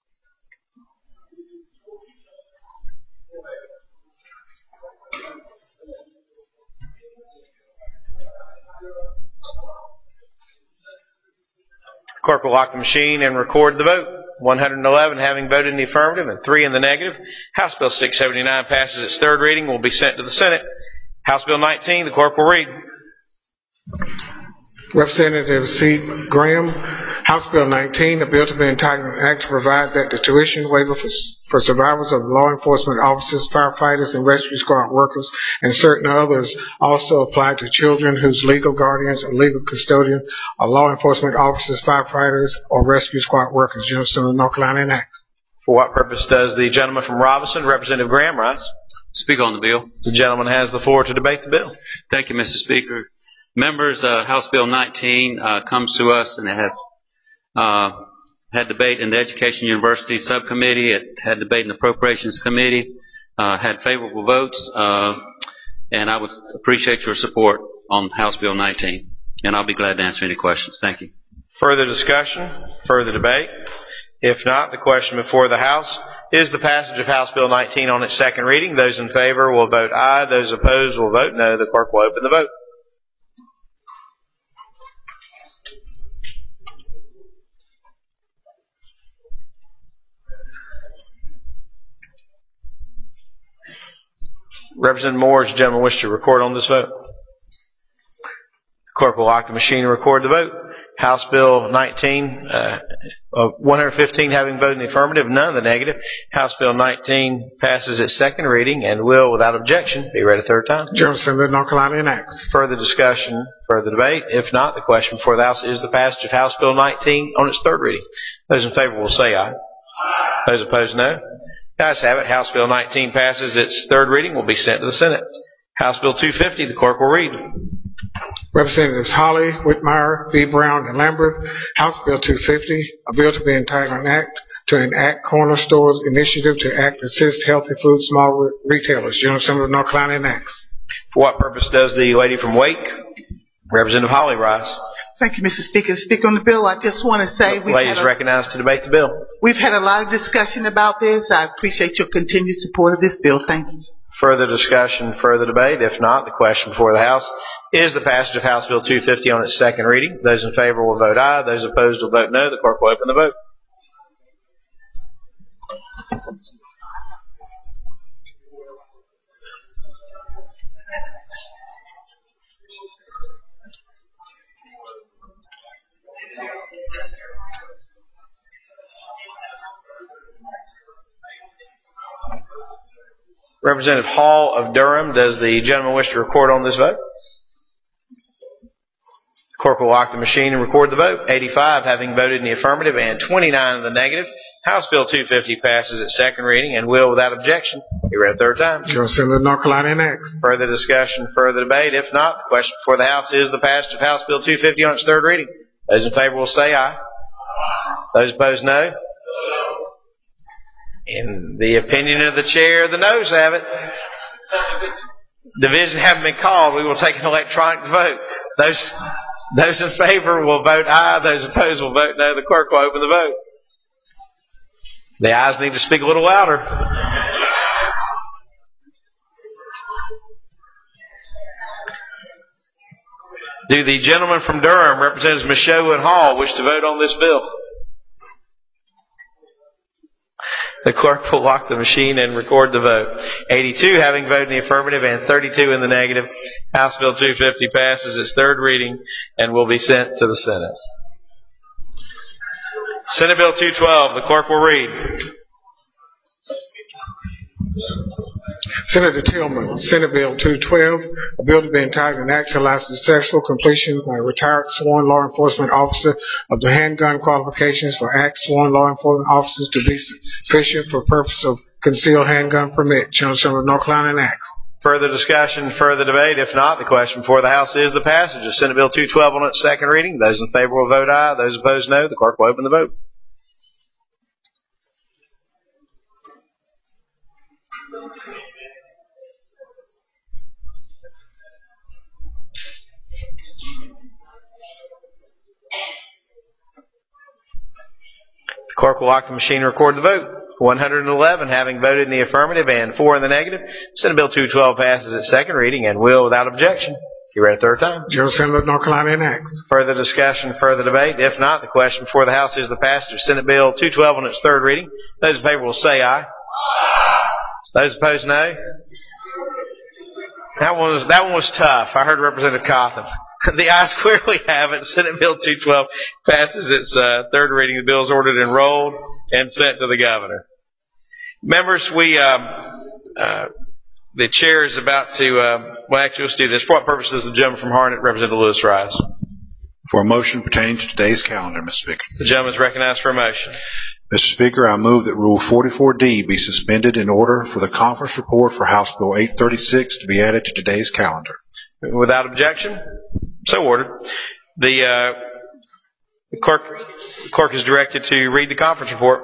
The clerk will lock the machine and record the vote. 111 having voted in the affirmative and 3 in the negative. House Bill 679 passes its third reading and will be sent to the Senate. House Bill 19, the clerk will read. Representative C. Graham, House Bill 19, a bill to be entitled an act to provide that the tuition waiver for survivors of law enforcement officers, firefighters, and rescue squad workers, and certain others also apply to children whose legal guardians or legal custodian are law enforcement officers, firefighters, or rescue squad workers. General Assembly of North Carolina enacts. For what purpose does the gentleman from Robinson, Representative Graham, rise? Speak on the bill. The gentleman has the floor to debate the bill. Thank you, Mr. Speaker. Members, House Bill 19 comes to us, and it has had debate in the Education University Subcommittee. It had debate in the Appropriations Committee, had favorable votes, and I would appreciate your support on House Bill 19. And I'll be glad to answer any questions. Thank you. Further discussion, further debate? If not, the question before the House is the passage of House Bill 19 on its second reading. Those in favor will vote aye. Those opposed will vote no. The clerk will open the vote. Representative Moore, does the gentleman wish to report on this vote? The clerk will lock the machine and record the vote. House Bill 19, 115 having voted in the affirmative, none in the negative. House Bill 19 passes its second reading and will, without objection, be read a third time. General Assembly of North Carolina enacts. Further discussion, further debate? If not, the question before the House is the passage of House Bill 19 on its third reading. Those in favor will say aye. Those opposed, no. The ayes have it. House Bill 19 passes its third reading, will be sent to the Senate. House Bill 250, the clerk will read. Representatives Holly, Whitmire, V. Brown, and Lambert. House Bill 250, a bill to be entitled an act to enact Corner Stores Initiative to act assist healthy food small retailers. General Assembly of North Carolina enacts. For what purpose does the lady from Wake, Representative Holly, rise? Thank you, Mr. Speaker. Speaker on the bill, I just want to say The lady is recognized to debate the bill. We've had a lot of discussion about this. I appreciate your continued support of this bill. Thank you. Further discussion, further debate? If not, the question before the House is the passage of House Bill 250 on its second reading. Those in favor will vote aye. Those opposed will vote no. The clerk will open the vote. Representative Hall of Durham, does the gentleman wish to record on this vote? The clerk will lock the machine and record the vote. 85 having voted in the affirmative and 29 in the negative. House Bill 250 passes its second reading and will, without objection, be read a third time. General Assembly of North Carolina enacts. Further discussion, further debate? If not, the question before the House is the passage of House Bill 250 on its third reading. Those in favor will say aye. Those opposed, no. In the opinion of the chair, the noes have it. Division having been called, we will take an electronic vote. Those in favor will vote aye. Those opposed will vote no. The clerk will open the vote. The ayes need to speak a little louder. Do the gentleman from Durham, Representatives Michaud and Hall, wish to vote on this bill? The clerk will lock the machine and record the vote. 82 having voted in the affirmative and 32 in the negative. House Bill 250 passes its third reading and will be sent to the Senate. Senate Bill 212, the clerk will read. Senator Tillman, Senate Bill 212, a bill to be entitled an act to allow successful completion by a retired sworn law enforcement officer of the handgun qualifications for active sworn law enforcement officers to be sufficient for purpose of concealed handgun permit. General Assembly of North Carolina enacts. Further discussion, further debate? If not, the question before the House is the passage of Senate Bill 212 on its second reading. Those in favor will vote aye. Those opposed, no. The clerk will open the vote. The clerk will lock the machine and record the vote. 111 having voted in the affirmative and 4 in the negative. Senate Bill 212 passes its second reading and will, without objection, be read a third time. General Assembly of North Carolina enacts. Further discussion, further debate? If not, the question before the House is the passage of Senate Bill 212 on its third reading. Those in favor will say aye. Those opposed, no. That one was tough. I heard Representative Cotham. The ayes clearly have it. Senate Bill 212 passes its third reading. The bill is ordered enrolled and sent to the governor. Members, the chair is about to, well, actually, let's do this. For what purpose does the gentleman from Harnett, Representative Lewis, rise? For a motion pertaining to today's calendar, Mr. Speaker. The gentleman is recognized for a motion. Mr. Speaker, I move that Rule 44D be suspended in order for the conference report for House Bill 836 to be added to today's calendar. Without objection? So ordered. The clerk is directed to read the conference report.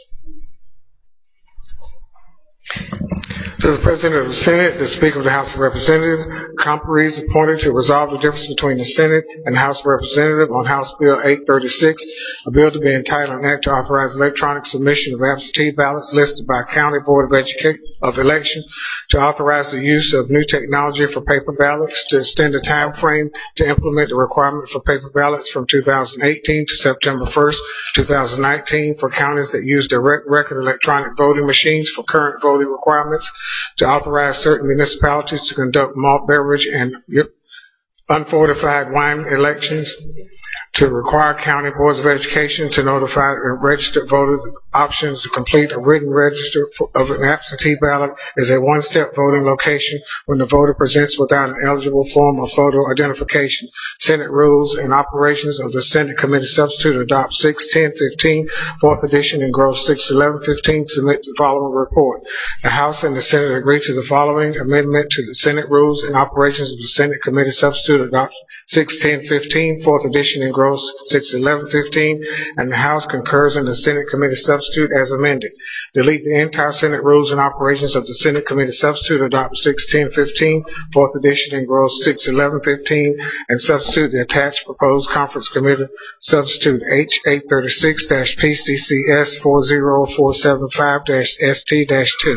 To the President of the Senate, the Speaker of the House of Representatives, Comparese appointed to resolve the difference between the Senate and the House of Representatives on House Bill 836, a bill to be entitled an act to authorize electronic submission of absentee ballots listed by County Board of Election, to authorize the use of new technology for paper ballots, to extend the time frame to implement the requirement for paper ballots from 2018 to September 1st, 2019 for counties that use direct record electronic voting machines for current voting requirements, to authorize certain municipalities to conduct malt beverage and unfortified wine elections, to require county boards of education to notify registered voters options to complete a written register of an absentee ballot is a one-step voting location when the voter presents without an eligible form of photo identification. Senate Rules and Operations of the Senate Committee Substitute adopt 61015, 4th edition, and gross 61115. Submit the following report. The House and the Senate agree to the following amendment to the Senate Rules and Operations of the Senate Committee Substitute adopt 61015, 4th edition, and gross 61115, and the House concurs in the Senate Committee Substitute as amended. Delete the entire Senate Rules and Operations of the Senate Committee Substitute, adopt 61015, 4th edition, and gross 61115, and substitute the attached proposed Conference Committee Substitute H836-PCCS 40475-ST-2.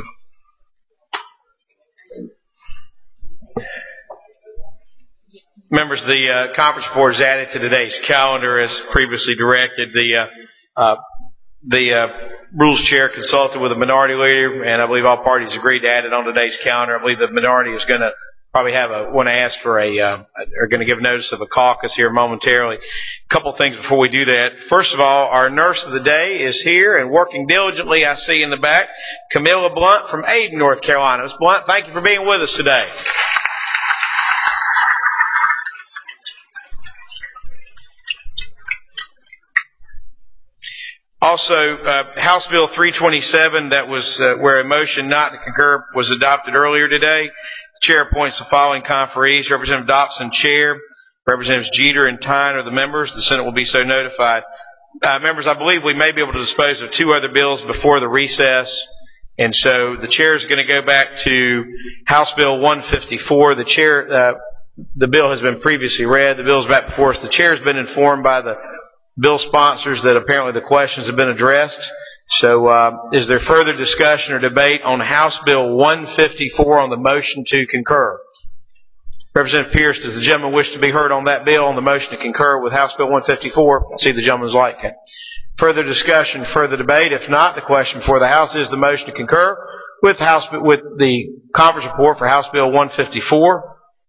Members, the conference report is added to today's calendar as previously directed. The Rules Chair consulted with the minority leader, and I believe all parties agreed to add it on today's calendar. I believe the minority is going to probably want to ask for are going to give notice of a caucus here momentarily. A couple things before we do that. First of all, our nurse of the day is here and working diligently. I see in the back, Camilla Blunt from Aden, North Carolina. Ms. Blunt, thank you for being with us today. Also, House Bill 327, that was where a motion not to concur was adopted earlier today. The chair appoints the following conferees: Representative Dobson, chair; Representatives Jeter and Tyne are the members. The Senate will be so notified. Members, I believe we may be able to dispose of two other bills before the recess, and so the chair is going to go back to House Bill 154. The bill has been previously read. The bill is back before us. The chair has been informed by the bill sponsors that apparently the questions have been addressed. So is there further discussion or debate on House Bill 154 on the motion to concur? Representative Pierce, does the gentleman wish to be heard on that bill on the motion to concur with House Bill 154? I see the gentleman's light. Okay. Further discussion, further debate? If not, the question before the House is the motion to concur with the conference report for House Bill 154.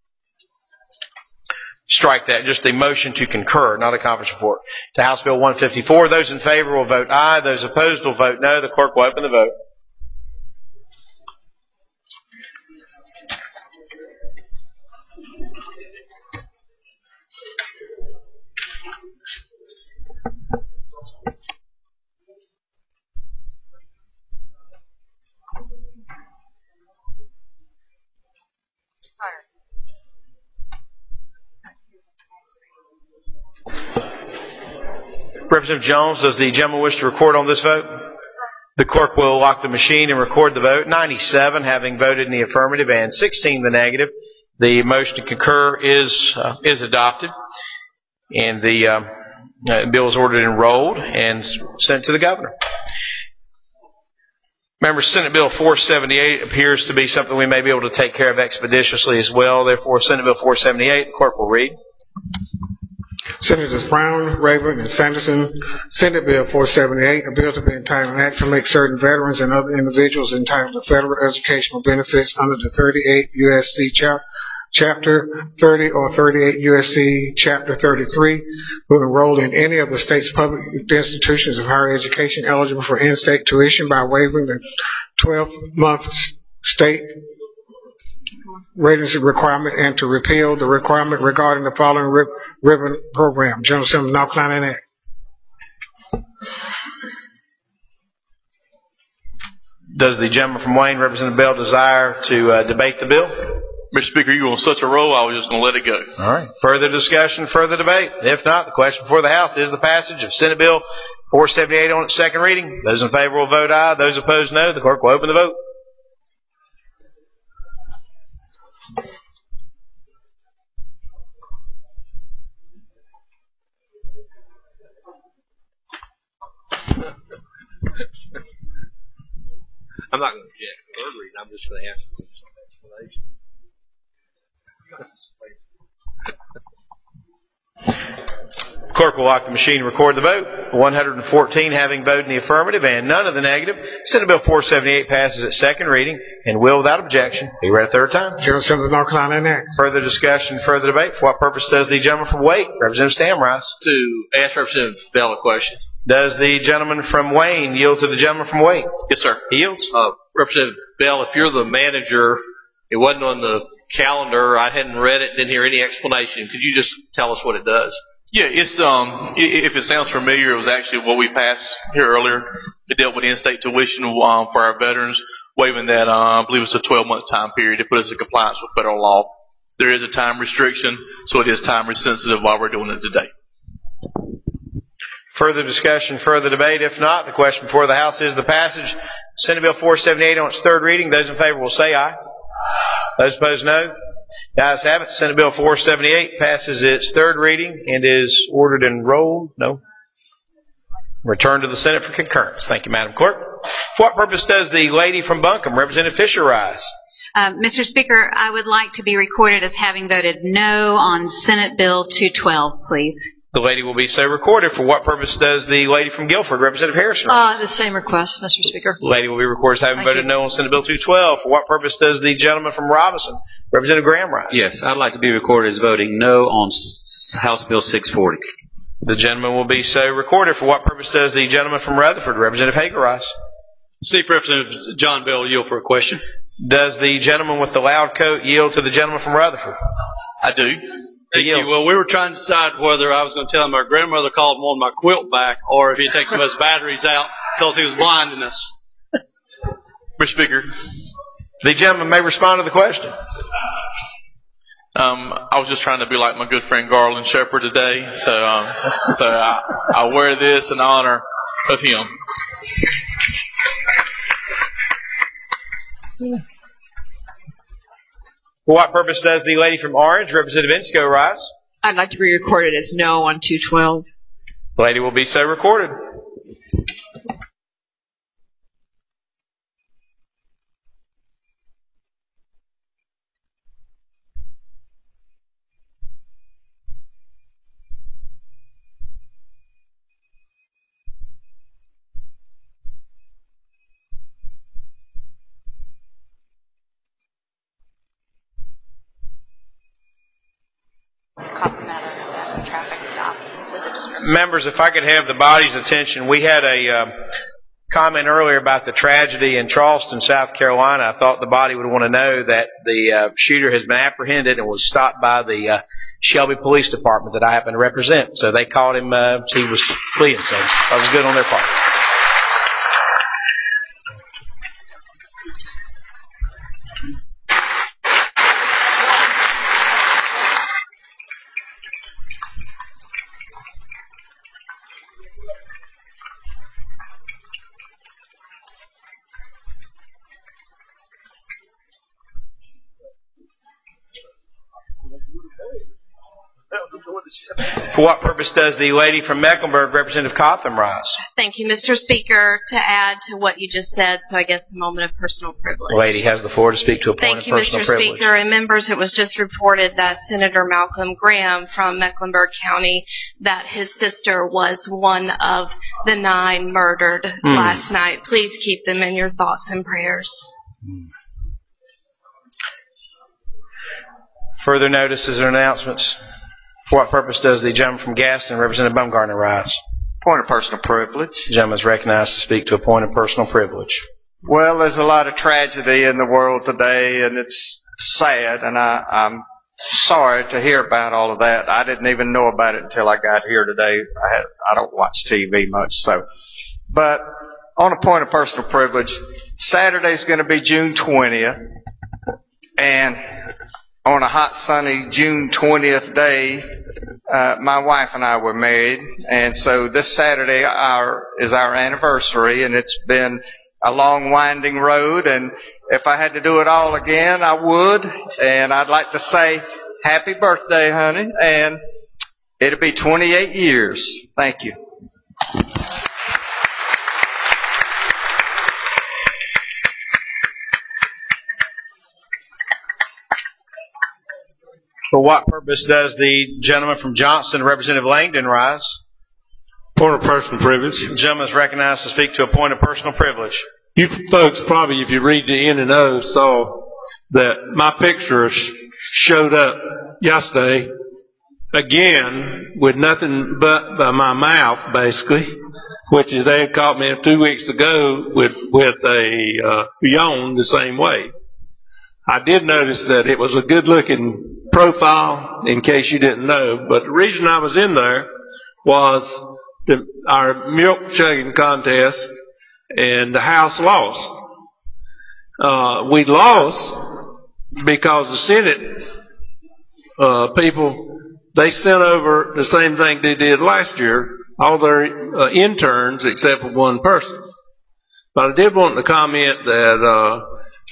Strike that, just the motion to concur, not a conference report, to House Bill 154. Those in favor will vote aye. Those opposed will vote no. The clerk will open the vote. Representative Jones, does the gentleman wish to record on this vote? The clerk will lock the machine and record the vote. 97 having voted in the affirmative and 16 the negative. The motion to concur is adopted, and the bill is ordered enrolled and sent to the governor. Members, Senate Bill 478 appears to be something we may be able to take care of expeditiously as well. Therefore, Senate Bill 478, the clerk will read. Senators Brown, Rayburn, and Sanderson, Senate Bill 478, a bill to be entitled an act to make certain veterans and other individuals entitled to federal educational benefits under the 38 U.S.C. Chapter 30 or 38 U.S.C. Chapter 33 who enroll in any of the state's public institutions of higher education eligible for in-state tuition by waiving the 12-month state residency requirement and to repeal the requirement regarding the following ribbon program. General Assembly, North Carolina Act. Does the gentleman from Wayne, Representative Bell, desire to debate the bill? Mr. Speaker, you were on such a roll, I was just going to let it go. All right. Further discussion, further debate? If not, the question before the House is the passage of Senate Bill 478 on its second reading. Those in favor will vote aye. Those opposed, no. The clerk will open the vote. I'm not going to object to the third reading. I'm just going to ask for some explanation. Clerk will lock the machine and record the vote. 114 having voted in the affirmative and none of the negative. Senate Bill 478 passes its second reading and will, without objection, be read a third time. General Assembly of North Carolina next. Further discussion, further debate. For what purpose does the gentleman from Wake, Representative Stamrise? To ask Representative Bell a question. Does the gentleman from Wayne yield to the gentleman from Wake? Yes, sir. He yields. Representative Bell, if you're the manager, it wasn't on the calendar, I hadn't read it, didn't hear any explanation. Could you just tell us what it does? Yeah, it's if it sounds familiar, it was actually what we passed here earlier. It dealt with in-state tuition for our veterans, waiving that I believe it's a 12-month time period to put us in compliance with federal law. There is a time restriction, so it is time sensitive while we're doing it today. Further discussion, further debate. If not, the question before the House is the passage. Senate Bill 478 on its third reading. Those in favor will say aye. Those opposed, no. The ayes have it. Senate Bill 478 passes its third reading and is ordered enrolled. No. Returned to the Senate for concurrence. Thank you, Madam Clerk. For what purpose does the lady from Buncombe, Representative Fisher, rise? Mr. Speaker, I would like to be recorded as having voted no on Senate Bill 212, please. The lady will be so recorded. For what purpose does the lady from Guilford, Representative Harrison, rise? The same request, Mr. Speaker. The lady will be recorded as having voted no on Senate Bill 212. For what purpose does the gentleman from Robinson, Representative Graham, rise? Yes, I'd like to be recorded as voting no on House Bill 640. The gentleman will be so recorded. For what purpose does the gentleman from Rutherford, Representative Hager, rise? Chief Representative John Bell yield for a question. Does the gentleman with the loud coat yield to the gentleman from Rutherford? I do. Thank you. Well, we were trying to decide whether I was going to tell him our grandmother called one of my quilt back or if he'd take some of his batteries out because he was blinding us. Mr. Speaker. The gentleman may respond to the question. I was just trying to be like my good friend Garland Shepard today, so I wear this in honor of him. For what purpose does the lady from Orange, Representative Insco, rise? I'd like to be recorded as no on 212. The lady will be so recorded. Members, if I could have the body's attention, we had a comment earlier about the tragedy in Charleston, South Carolina. I thought the body would want to know that the shooter has been apprehended and was stopped by the Shelby Police Department that I happen to represent. So they called him, he was fleeing, so that was good on their part. For what purpose does the lady from Mecklenburg, Representative Cotham, rise? Thank you, Mr. Speaker. To add to what you just said, so I guess a moment of personal privilege. The lady has the floor to speak to a point of personal privilege. Thank you, Mr. Speaker. And members, it was just reported that Senator Malcolm Graham from Mecklenburg County, that his sister was one of the 9 murdered last night. Please keep them in your thoughts and prayers. Further notices or announcements? For what purpose does the gentleman from Gaston, Representative Bumgarner, rise? Point of personal privilege. The gentleman is recognized to speak to a point of personal privilege. Well, there's a lot of tragedy in the world today, and it's sad, and I'm sorry to hear about all of that. I didn't even know about it until I got here today. I don't watch TV much, so. But on a point of personal privilege, Saturday's going to be June 20th, and on a hot, sunny June 20th day, my wife and I were married, and so this Saturday is our anniversary, and it's been a long, winding road, and if I had to do it all again, I would, and I'd like to say happy birthday, honey, and it'll be 28 years. Thank you. For what purpose does the gentleman from Johnston, Representative Langdon, rise? Point of personal privilege. The gentleman is recognized to speak to a point of personal privilege. You folks probably, if you read the N&O, saw that my picture showed up yesterday again with nothing but my mouth, basically, which is they had caught me 2 weeks ago with a yawn the same way. I did notice that it was a good-looking profile, in case you didn't know, but the reason I was in there was our milk chugging contest, and the House lost. We lost because the Senate people, they sent over the same thing they did last year, all their interns except for one person. But I did want to comment that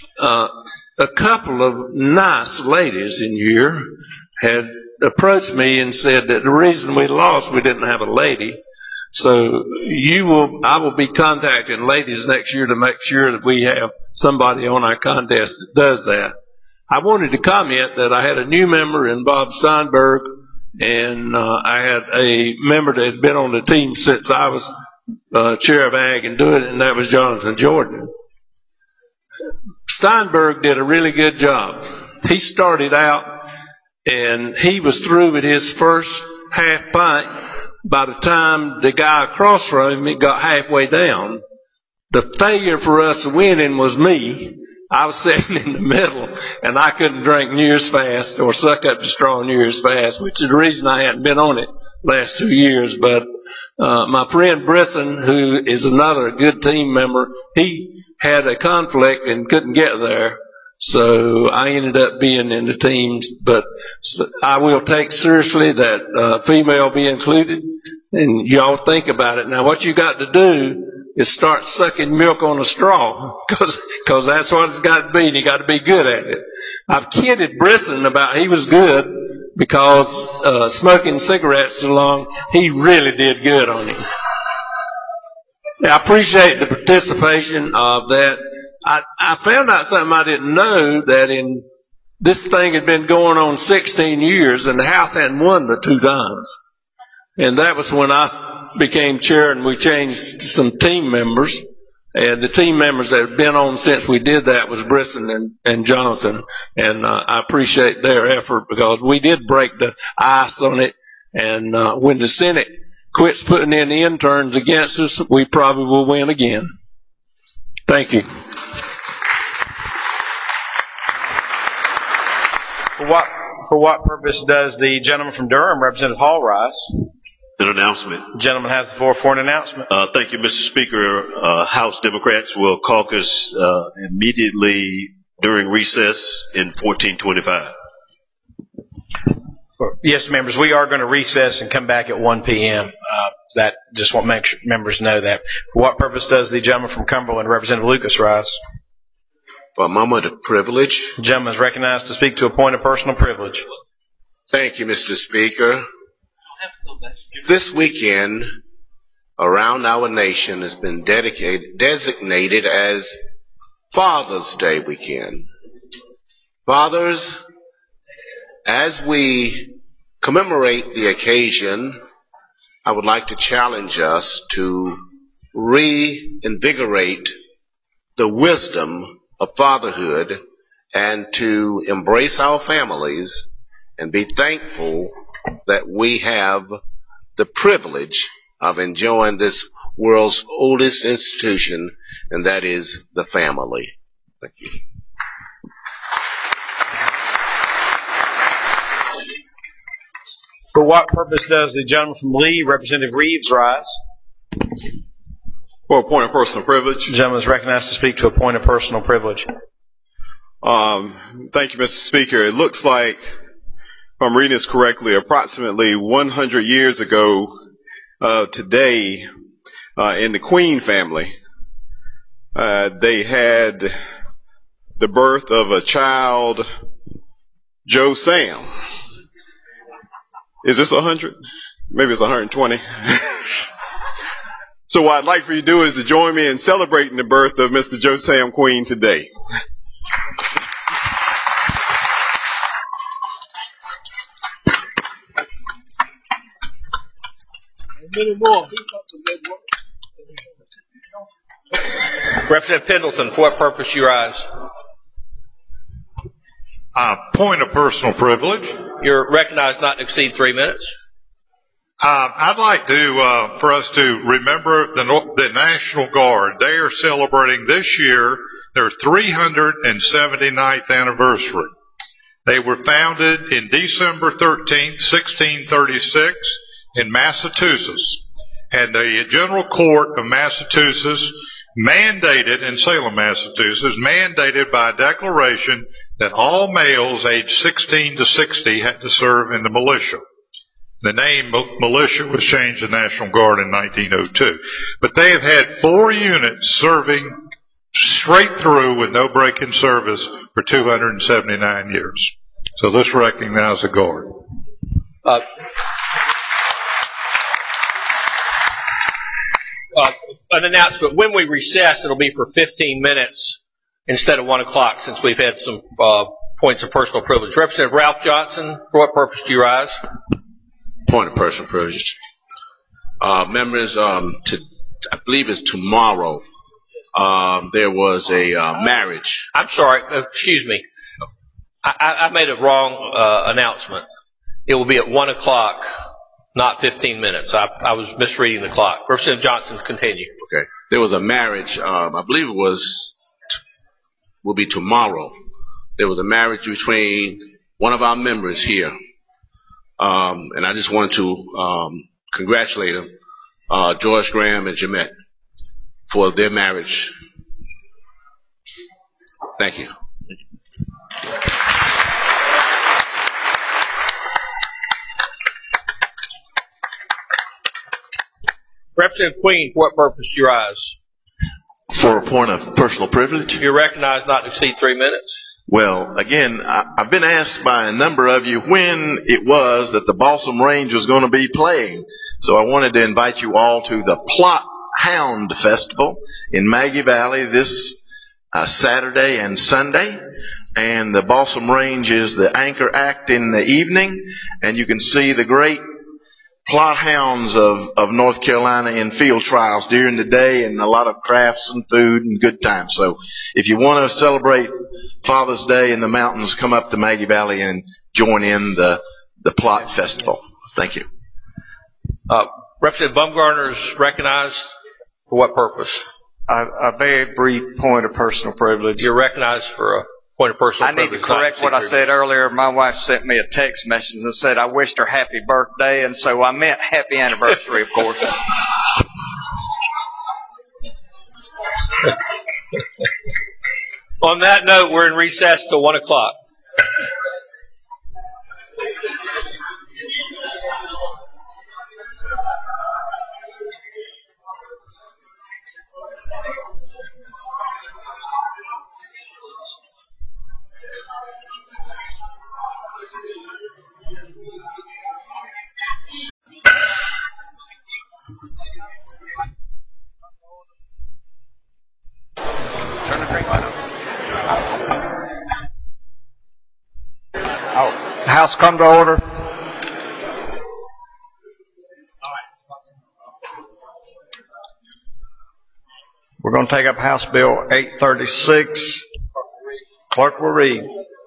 a couple of nice ladies in here had approached me and said that the reason we lost, we didn't have a lady. So I will be contacting ladies next year to make sure that we have somebody on our contest that does that. I wanted to comment that I had a new member in Bob Steinberg, and I had a member that had been on the team since I was chair of Ag and doing it, and that was Jonathan Jordan. Steinberg did a really good job. He started out, and he was through with his first half pint. By the time the guy across from him, it got halfway down. The failure for us winning was me. I was sitting in the middle, and I couldn't drink near as fast or suck up the straw near as fast, which is the reason I hadn't been on it last 2 years. But my friend Brisson, who is another good team member, he had a conflict and couldn't get there. So I ended up being in the teams, but I will take seriously that female be included, and y'all think about it. Now what you got to do is start sucking milk on a straw, because that's what it's got to be, and you got to be good at it. I've kidded Brisson about he was good, because smoking cigarettes so long, he really did good on him. I appreciate the participation of that. I found out something I didn't know, that this thing had been going on 16 years, and the House hadn't won the 2 times. And that was when I became chair, and we changed some team members. And the team members that had been on since we did that was Brisson and Jonathan. And I appreciate their effort, because we did break the ice on it. And when the Senate quits putting in interns against us, we probably will win again. Thank you. For what purpose does the gentleman from Durham, Representative Hall, rise? An announcement. The gentleman has the floor for an announcement. Thank you, Mr. Speaker. House Democrats will caucus immediately during recess in 1425. Yes, members, we are going to recess and come back at 1 p.m. That just want to make sure members know that. For what purpose does the gentleman from Cumberland, Representative Lucas, rise? For a moment of privilege. The gentleman is recognized to speak to a point of personal privilege. Thank you, Mr. Speaker. This weekend around our nation has been designated as Father's Day weekend. Fathers, as we commemorate the occasion, I would like to challenge us to reinvigorate the wisdom of fatherhood and to embrace our families and be thankful that we have the privilege of enjoying this world's oldest institution, and that is the family. Thank you. For what purpose does the gentleman from Lee, Representative Reeves, rise? For a point of personal privilege. The gentleman is recognized to speak to a point of personal privilege. Thank you, Mr. Speaker. It looks like, if I'm reading this correctly, approximately 100 years ago today, in the Queen family, they had the birth of a child, Joe Sam. Is this 100? Maybe it's 120. So what I'd like for you to do is to join me in celebrating the birth of Mr. Joe Sam Queen today. Representative Pendleton, for what purpose you rise? Point of personal privilege. You're recognized not to exceed 3 minutes. I'd like for us to remember the National Guard. They are celebrating this year their 379th anniversary. They were founded in December 13th, 1636 in Massachusetts. And the General Court of Massachusetts mandated, in Salem, Massachusetts, mandated by a declaration that all males aged 16 to 60 had to serve in the militia. The name militia was changed to National Guard in 1902. But they have had 4 units serving straight through with no break in service for 279 years. So let's recognize the Guard. An announcement. When we recess, it'll be for 15 minutes instead of 1 o'clock, since we've had some points of personal privilege. Representative Ralph Johnson, for what purpose do you rise? Point of personal privilege. Members, I believe it's tomorrow, there was a marriage. I'm sorry, excuse me. I made a wrong announcement. It will be at 1 o'clock, not 15 minutes. I was misreading the clock. Representative Johnson, continue. Okay. There was a marriage, I believe it will be tomorrow. There was a marriage between one of our members here. And I just wanted to congratulate them, George Graham and Jeanette, for their marriage. Thank you. Representative Queen, for what purpose do you rise? For a point of personal privilege. You're recognized not to exceed 3 minutes. Well, again, I've been asked by a number of you when it was that the Balsam Range was going to be playing. So I wanted to invite you all to the Plot Hound Festival in Maggie Valley this Saturday and Sunday. And the Balsam Range is the anchor act in the evening. And you can see the great Plot hounds of North Carolina in field trials during the day, and a lot of crafts and food and good times. So if you want to celebrate Father's Day in the mountains, come up to Maggie Valley and join in the Plot Festival. Thank you. Representative Bumgarner is recognized for what purpose? A very brief point of personal privilege. You're recognized for a point of personal privilege. I need to correct what I said earlier. My wife sent me a text message and said I wished her happy birthday, and so I meant happy anniversary, of course. On that note, we're in recess till 1 o'clock. House come to order. We're going to take up House Bill 836. Clerk will read.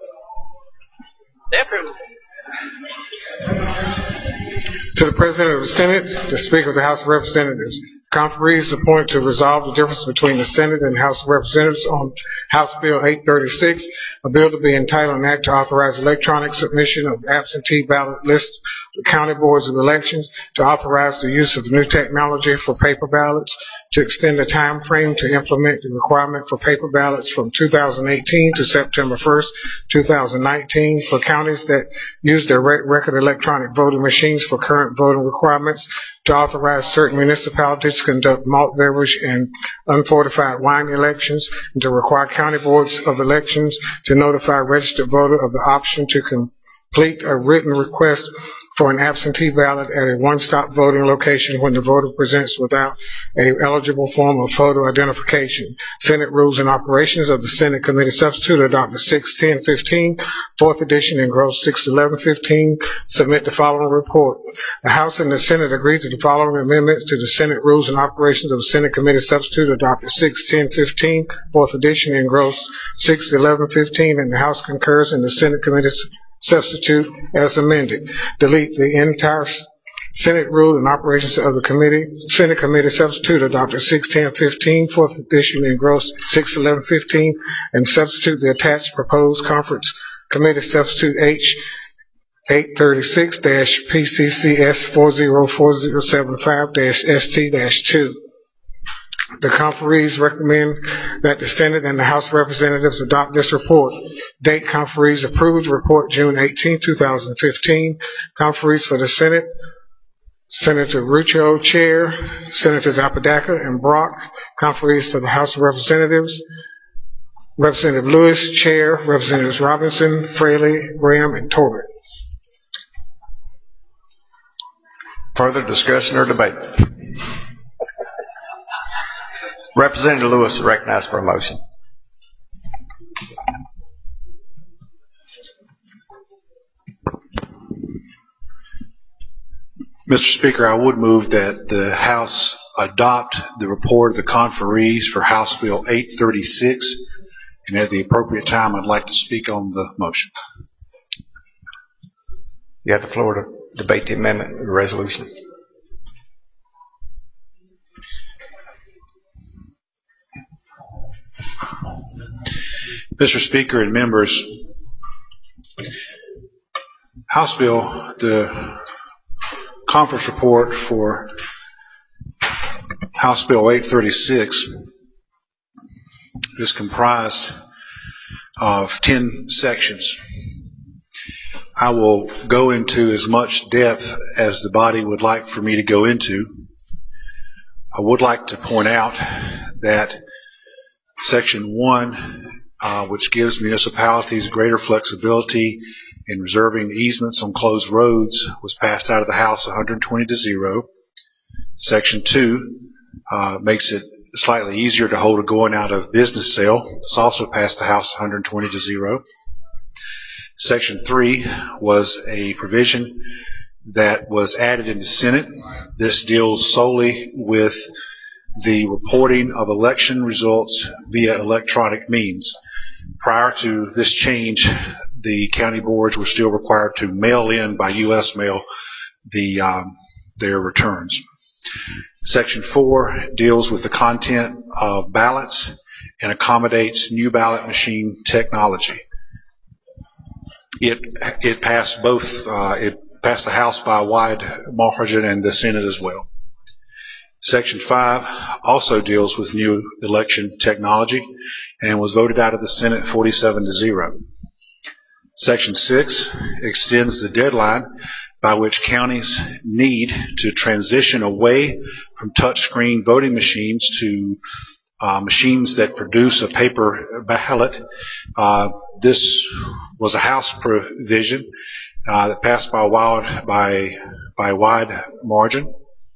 To the President of the Senate, the Speaker of the House of Representatives. Conferees appointed to resolve the difference between the Senate and House of Representatives on House Bill 836, a bill to be entitled an act to authorize electronic submission of absentee ballot lists to county boards of elections, to authorize the use of new technology for paper ballots, to extend the time frame to implement the requirement for paper ballots from 2018 to September 1st, 2019 for counties that use their record electronic voting machines for current voting requirements, to authorize certain municipalities to conduct malt beverage and unfortified wine elections, and to require county boards of elections to notify registered voter of the option to complete a written request for an absentee ballot at a one-stop voting location when the voter presents without a eligible form of photo identification. Senate Rules and Operations of the Senate Committee Substitute adopted 6/10/15, 4th edition, engrossed 6/11/15. Submit the following report. The House and the Senate agreed to the following amendments to the Senate Rules and Operations of the Senate Committee Substitute adopted 6/10/15, 4th edition, engrossed 6/11/15, and the House concurs in the Senate Committee Substitute as amended. Delete the entire Senate Rule and Operations of the Senate Committee Substitute adopted 6/10/15, 4th edition, engrossed 6/11/15, and substitute the attached proposed Conference Committee Substitute H 836-PCCS 404075-ST-2. The conferees recommend that the Senate and the House of Representatives adopt this report. Date: conferees approved report June 18, 2015. Conferees for the Senate: Senator Ruccio, Chair; Senators Apodaca and Brock. Conferees for the House of Representatives: Representative Lewis, Chair; Representatives Robinson, Fraley, Graham, and Tobin. Further discussion or debate? Representative Lewis is recognized for a motion. Mr. Speaker, I would move that the House adopt the report of the conferees for House Bill 836, and at the appropriate time, I'd like to speak on the motion. You have the floor to debate the amendment or resolution. Mr. Speaker and members, House Bill, the conference report for House Bill 836 is comprised of 10 sections. I will go into as much depth as the body would like for me to go into. I would like to point out that Section 1, which gives municipalities greater flexibility in reserving easements on closed roads, was passed out of the House 120-0. Section 2 makes it slightly easier to hold a going out of business sale. It's also passed the House 120-0. Section 3 was a provision that was added in the Senate. This deals solely with the reporting of election results via electronic means. Prior to this change, the county boards were still required to mail in by U.S. mail their returns. Section 4 deals with the content of ballots and accommodates new ballot machine technology. It passed passed the House by a wide margin and the Senate as well. Section 5 also deals with new election technology and was voted out of the Senate 47-0. Section 6 extends the deadline by which counties need to transition away from touchscreen voting machines to machines that produce a paper ballot. This was a House provision that passed by a wide margin.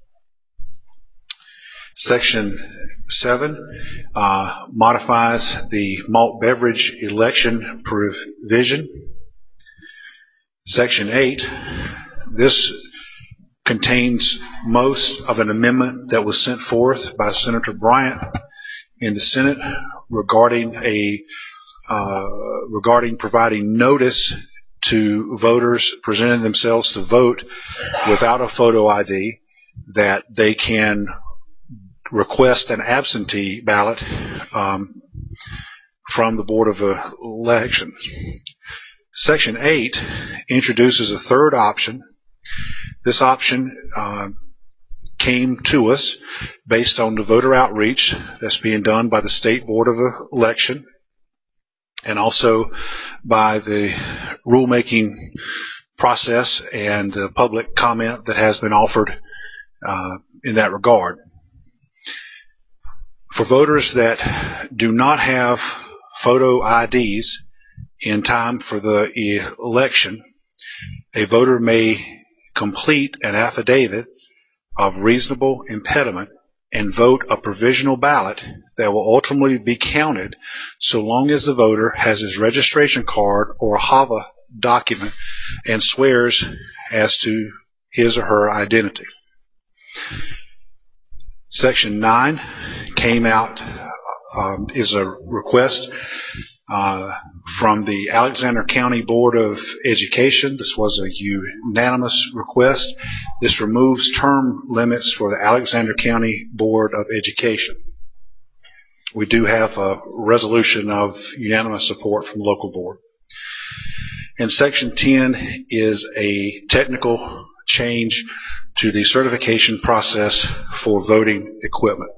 Section 7 modifies the malt beverage election provision. Section 8, this contains most of an amendment that was sent forth by Senator Bryant in the Senate regarding providing notice to voters presenting themselves to vote without a photo ID that they can request an absentee ballot from the Board of Elections. Section 8 introduces a third option. This option came to us based on the voter outreach that's being done by the State Board of Election and also by the rulemaking process and public comment that has been offered in that regard. For voters that do not have photo IDs in time for the election, a voter may complete an affidavit of reasonable impediment and vote a provisional ballot that will ultimately be counted so long as the voter has his registration card or a HAVA document and swears as to his or her identity. Section 9 came out, is a request from the Alexander County Board of Education. This was a unanimous request. This removes term limits for the Alexander County Board of Education. We do have a resolution of unanimous support from the local board. And Section 10 is a technical change to the certification process for voting equipment.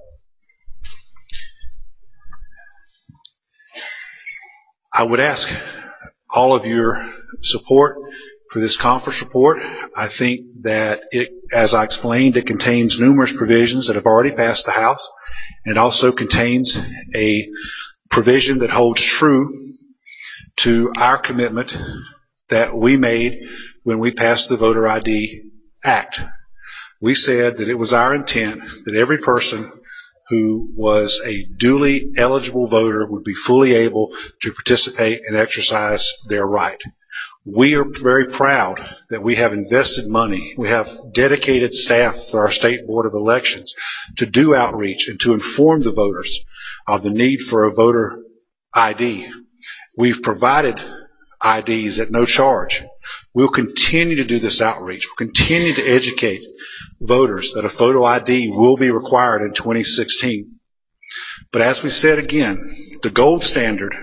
I would ask all of your support for this conference report. I think that it, as I explained, it contains numerous provisions that have already passed the House, and it also contains a provision that holds true to our commitment that we made when we passed the Voter ID Act. We said that it was our intent that every person who was a duly eligible voter would be fully able to participate and exercise their right. We are very proud that we have invested money. We have dedicated staff through our State Board of Elections to do outreach and to inform the voters of the need for a voter ID. We've provided IDs at no charge. We'll continue to do this outreach. We'll continue to educate voters that a photo ID will be required in 2016. But as we said again, the gold standard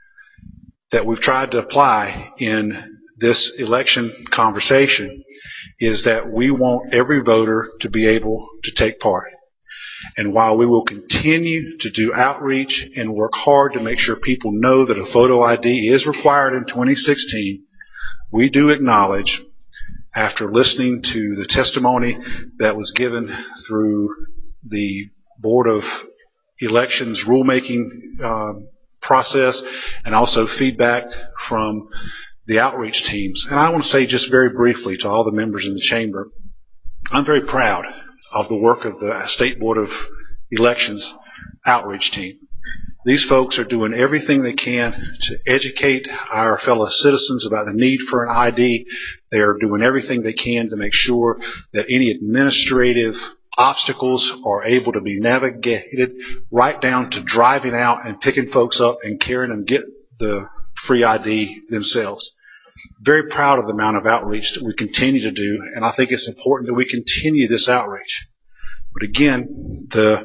that we've tried to apply in this election conversation is that we want every voter to be able to take part. And while we will continue to do outreach and work hard to make sure people know that a photo ID is required in 2016, we do acknowledge, after listening to the testimony that was given through the Board of Elections rulemaking process and also feedback from the outreach teams. And I want to say just very briefly to all the members in the chamber, I'm very proud of the work of the State Board of Elections outreach team. These folks are doing everything they can to educate our fellow citizens about the need for an ID. They are doing everything they can to make sure that any administrative obstacles are able to be navigated, right down to driving out and picking folks up and carrying them get the free ID themselves. Very proud of the amount of outreach that we continue to do, and I think it's important that we continue this outreach. But again,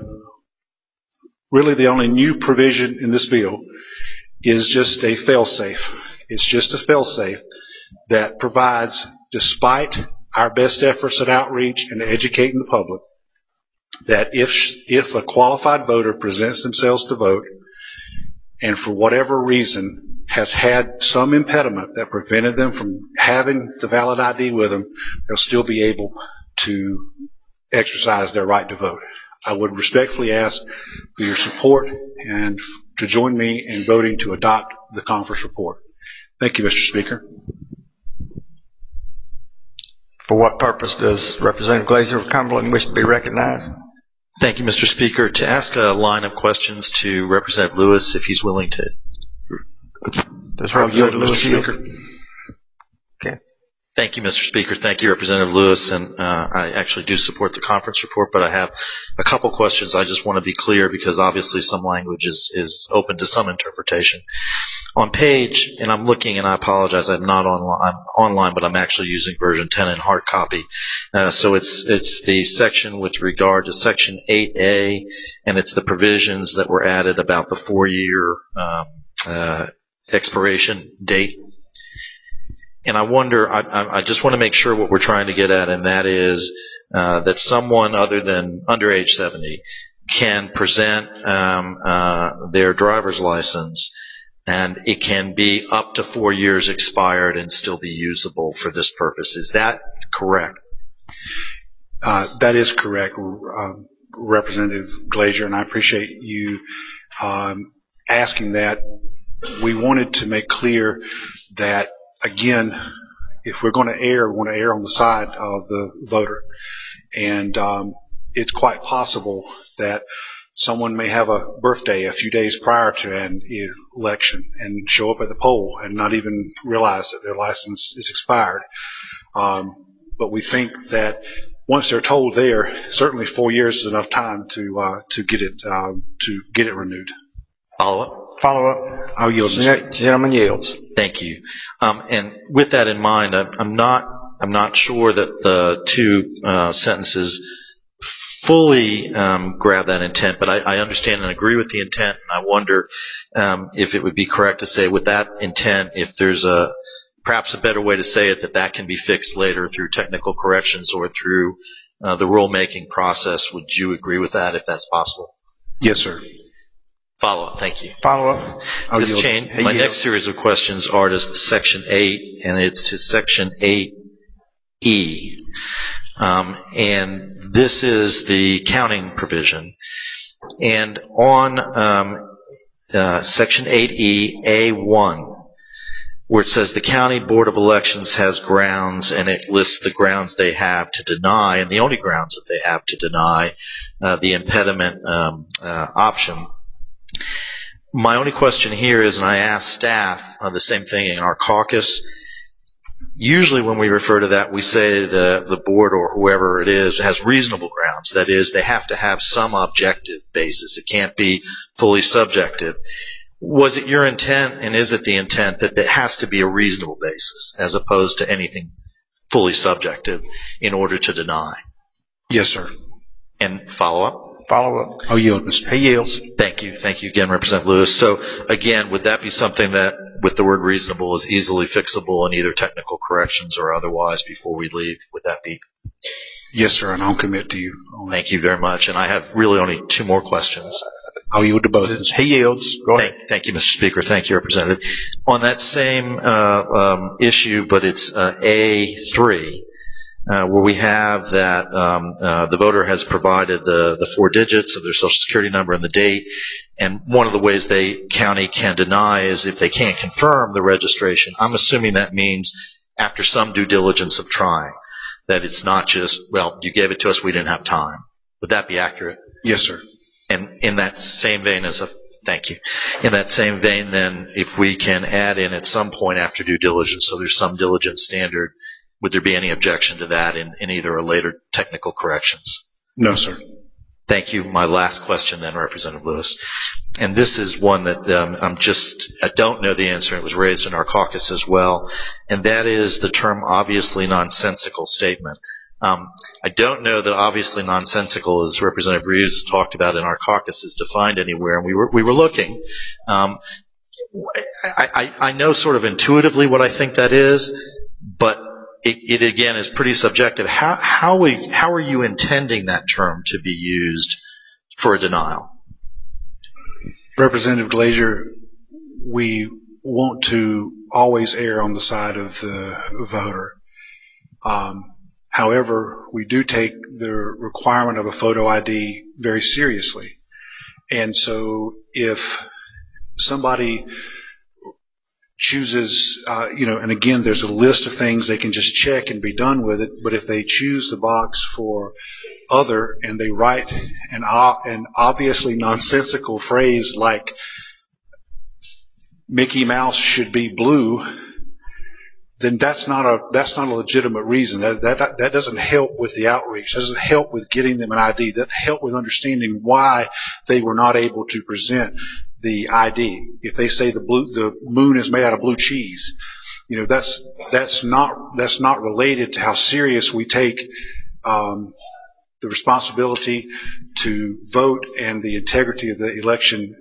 really the only new provision in this bill is just a fail-safe. It's just a fail-safe that provides, despite our best efforts at outreach and educating the public, that if a qualified voter presents themselves to vote and for whatever reason has had some impediment that prevented them from having the valid ID with them, they'll still be able to exercise their right to vote. I would respectfully ask for your support and to join me in voting to adopt the conference report. Thank you, Mr. Speaker. For what purpose does Representative Glazer of Cumberland wish to be recognized? Thank you, Mr. Speaker. To ask a line of questions to Representative Lewis, if he's willing to. Does Representative Lewis yield? Okay. Thank you, Mr. Speaker. Thank you, Representative Lewis. And I actually do support the conference report, but I have a couple questions I just want to be clear because obviously some language is open to some interpretation. On page, and I'm looking, and I apologize, I'm online, but I'm actually using version 10 in hard copy. So it's the section with regard to section 8A, and it's the provisions that were added about the 4-year expiration date. And I wonder, I just want to make sure what we're trying to get at, and that is that someone other than under age 70 can present their driver's license, and it can be up to 4 years expired and still be usable for this purpose. Is that correct? That is correct, Representative Glazer, and I appreciate you asking that. We wanted to make clear that, again, if we're going to err, we want to err on the side of the voter. And it's quite possible that someone may have a birthday a few days prior to an election and show up at the poll and not even realize that their license is expired. But we think that once they're told there, certainly 4 years is enough time to get it renewed. Follow-up? Follow-up. I'll yield. Gentleman yields. Thank you. And with that in mind, I'm not sure that the two sentences fully grab that intent, but I understand and agree with the intent, and I wonder if it would be correct to say with that intent, if there's perhaps a better way to say it, that can be fixed later through technical corrections or through the rulemaking process. Would you agree with that, if that's possible? Yes, sir. Follow-up. Thank you. Follow-up. Ms. Chain, my next series of questions are to Section 8, and it's to Section 8E. And this is the counting provision. And on Section 8E, A1, where it says the County Board of Elections has grounds, and it lists the grounds they have to deny, and the only grounds that they have to deny the impediment option. My only question here is, and I asked staff the same thing in our caucus, usually when we refer to that, we say the board or whoever it is has reasonable grounds. That is, they have to have some objective basis. It can't be fully subjective. Was it your intent, and is it the intent, that it has to be a reasonable basis as opposed to anything fully subjective in order to deny? Yes, sir. And follow-up? Follow-up. I'll yield, Mr. He yields. Thank you. Thank you again, Representative Lewis. So, again, would that be something that, with the word reasonable, is easily fixable in either technical corrections or otherwise before we leave? Would that be? Yes, sir, and I'll commit to you on that. Thank you very much. And I have really only two more questions. I'll yield to both. He yields. Go ahead. Thank you, Mr. Speaker. Thank you, Representative. On that same issue, but it's A3, where we have that the voter has provided the 4 digits of their Social Security number and the date, and one of the ways the county can deny is if they can't confirm the registration. I'm assuming that means after some due diligence of trying, that it's not just, well, you gave it to us, we didn't have time. Would that be accurate? Yes, sir. And in that same vein thank you. In that same vein, then, if we can add in at some point after due diligence, so there's some diligence standard, would there be any objection to that in either or later technical corrections? No, sir. Thank you. My last question then, Representative Lewis. And this is one that I don't know the answer. It was raised in our caucus as well. And that is the term obviously nonsensical statement. I don't know that obviously nonsensical, as Representative Reeves talked about in our caucus, is defined anywhere. And we were looking. I know sort of intuitively what I think that is, but it again is pretty subjective. How are you intending that term to be used for a denial? Representative Glazier, we want to always err on the side of the voter. However, we do take the requirement of a photo ID very seriously. And so if somebody chooses, and again, there's a list of things they can just check and be done with it, but if they choose the box for other and they write an obviously nonsensical phrase like Mickey Mouse should be blue, then that's not a legitimate reason. That doesn't help with the outreach. That doesn't help with getting them an ID. That doesn't help with understanding why they were not able to present the ID. If they say the moon is made out of blue cheese, that's not related to how serious we take the responsibility to vote and the integrity of the election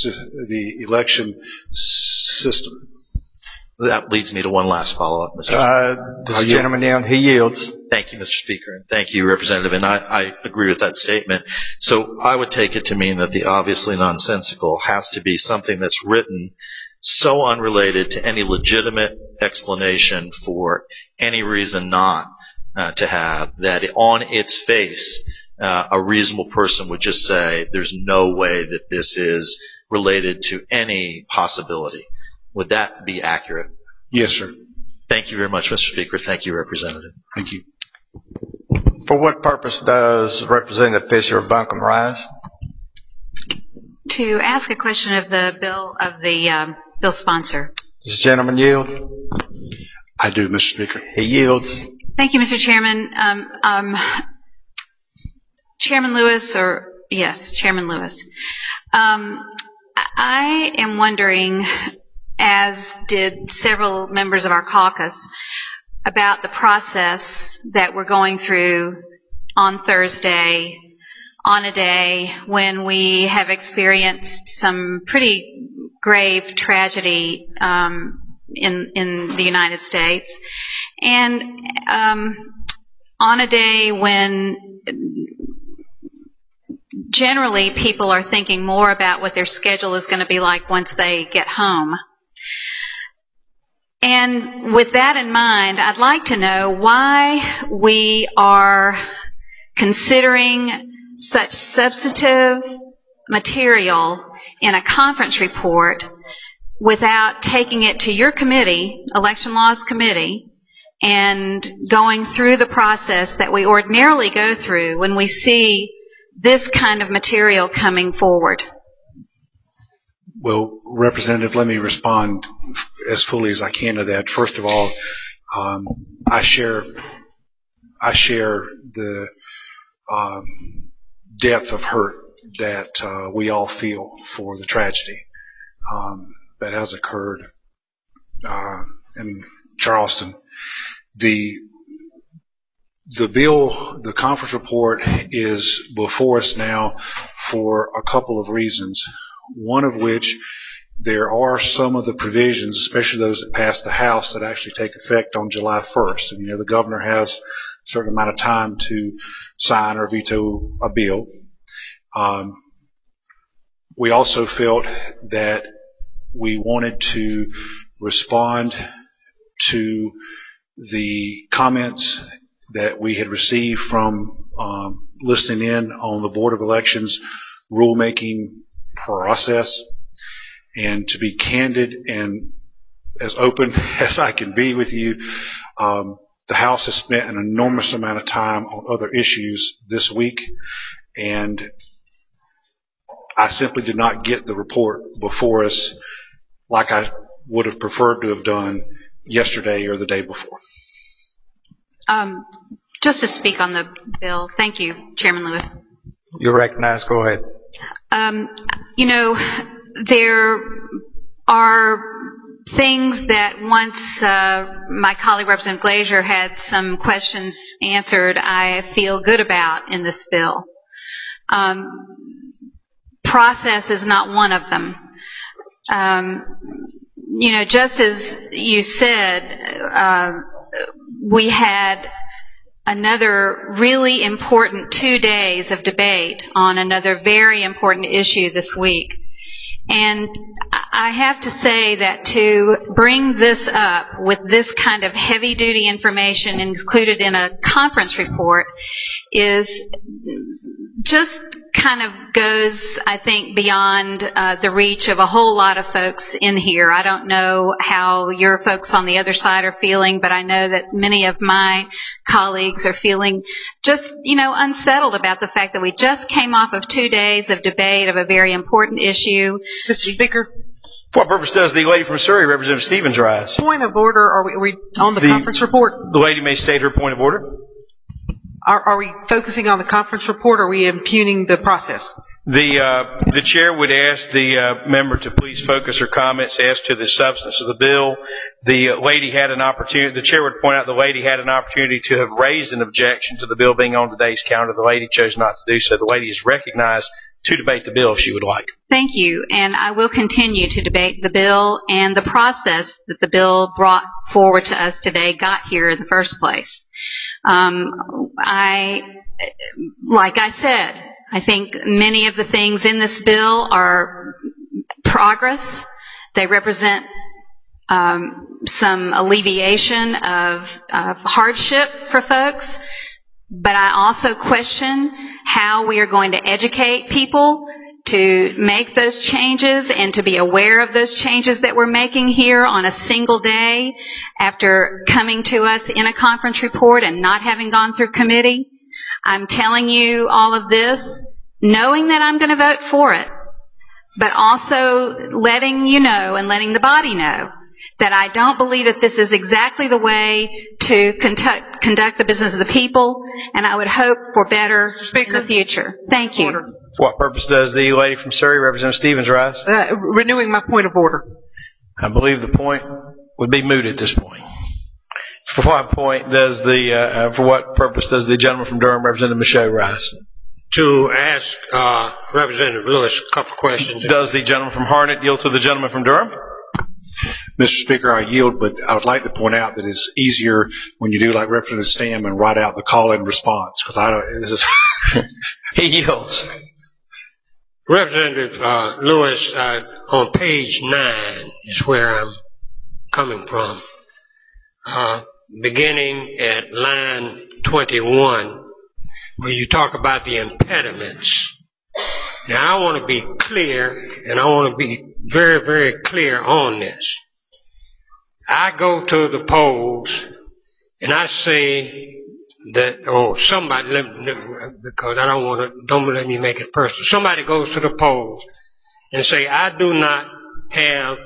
system. That leads me to one last follow-up, Mr. This gentleman down, he yields. Thank you, Mr. Speaker, and thank you, Representative. And I agree with that statement. So I would take it to mean that the obviously nonsensical has to be something that's written so unrelated to any legitimate explanation for any reason not to have, that on its face a reasonable person would just say there's no way that this is related to any possibility. Would that be accurate? Yes, sir. Thank you very much, Mr. Speaker. Thank you, Representative. Thank you. For what purpose does Representative Fisher of Buncombe rise? To ask a question of the bill sponsor. Does this gentleman yield? I do, Mr. Speaker. He yields. Thank you, Mr. Chairman. Chairman Lewis, Chairman Lewis. I am wondering, as did several members of our caucus, about the process that we're going through on Thursday, on a day when we have experienced some pretty grave tragedy in the United States, and on a day when generally people are thinking more about what their schedule is going to be like once they get home. And with that in mind, I'd like to know why we are considering such substantive material in a conference report without taking it to your committee, Election Laws Committee, and going through the process that we ordinarily go through when we see this kind of material coming forward. Well, Representative, let me respond as fully as I can to that. First of all, I share the depth of hurt that we all feel for the tragedy that has occurred in Charleston. The bill, the conference report, is before us now for a couple of reasons. One of which, there are some of the provisions, especially those that pass the House, that actually take effect on July 1st. And, the governor has a certain amount of time to sign or veto a bill. We also felt that we wanted to respond to the comments that we had received from listening in on the Board of Elections rulemaking process, and to be candid and as open as I can be with you, the House has spent an enormous amount of time on other issues this week, and I simply did not get the report before us like I would have preferred to have done yesterday or the day before. Just to speak on the bill, thank you, Chairman Lewis. You're recognized. Go ahead. There are things that once my colleague Representative Glazer had some questions answered, I feel good about in this bill. Process is not one of them. Just as you said, we had another really important 2 days of debate on another very important issue this week. And I have to say that to bring this up with this kind of heavy-duty information included in a conference report is just kind of goes, I think, beyond the reach of a whole lot of folks in here. I don't know how your folks on the other side are feeling, but I know that many of my colleagues are feeling just, unsettled about the fact that we just came off of 2 days of debate of a very important issue. Mr. Speaker, for what purpose does the lady from Surrey, Representative Stevens, rise? Point of order. Are we on the conference report? The lady may state her point of order. Are we focusing on the conference report, or are we impugning the process? The chair would ask the member to please focus her comments as to the substance of the bill. The lady had an opportunity, the chair would point out the lady had an opportunity to have raised an objection to the bill being on today's calendar. The lady chose not to do so. The lady is recognized to debate the bill if she would like. Thank you, and I will continue to debate the bill and the process that the bill brought forward to us today got here in the first place. Like I said, I think many of the things in this bill are progress. They represent some alleviation of hardship for folks, but I also question how we are going to educate people to make those changes and to be aware of those changes that we're making here on a single day after coming to us in a conference report and not having gone through committee. I'm telling you all of this knowing that I'm going to vote for it, but also letting you know and letting the body know that I don't believe that this is exactly the way to conduct the business of the people, and I would hope for better in the future. Thank you. For what purpose does the lady from Surrey, Representative Stevens, rise? Renewing my point of order. I believe the point would be moot at this point. For what purpose does the gentleman from Durham, Representative Michaud, rise? To ask Representative Lewis a couple of questions. Does the gentleman from Harnett yield to the gentleman from Durham? Mr. Speaker, I yield, but I would like to point out that it's easier when you do like Representative Stam and write out the call-in response, because I don't. This is He yields. Representative Lewis, on page 9 is where I'm coming from. Beginning at line 21, where you talk about the impediments. Now, I want to be clear, and I want to be very, very clear on this. I go to the polls, and I say that, somebody, because I don't let me make it personal. Somebody goes to the polls and say, I do not have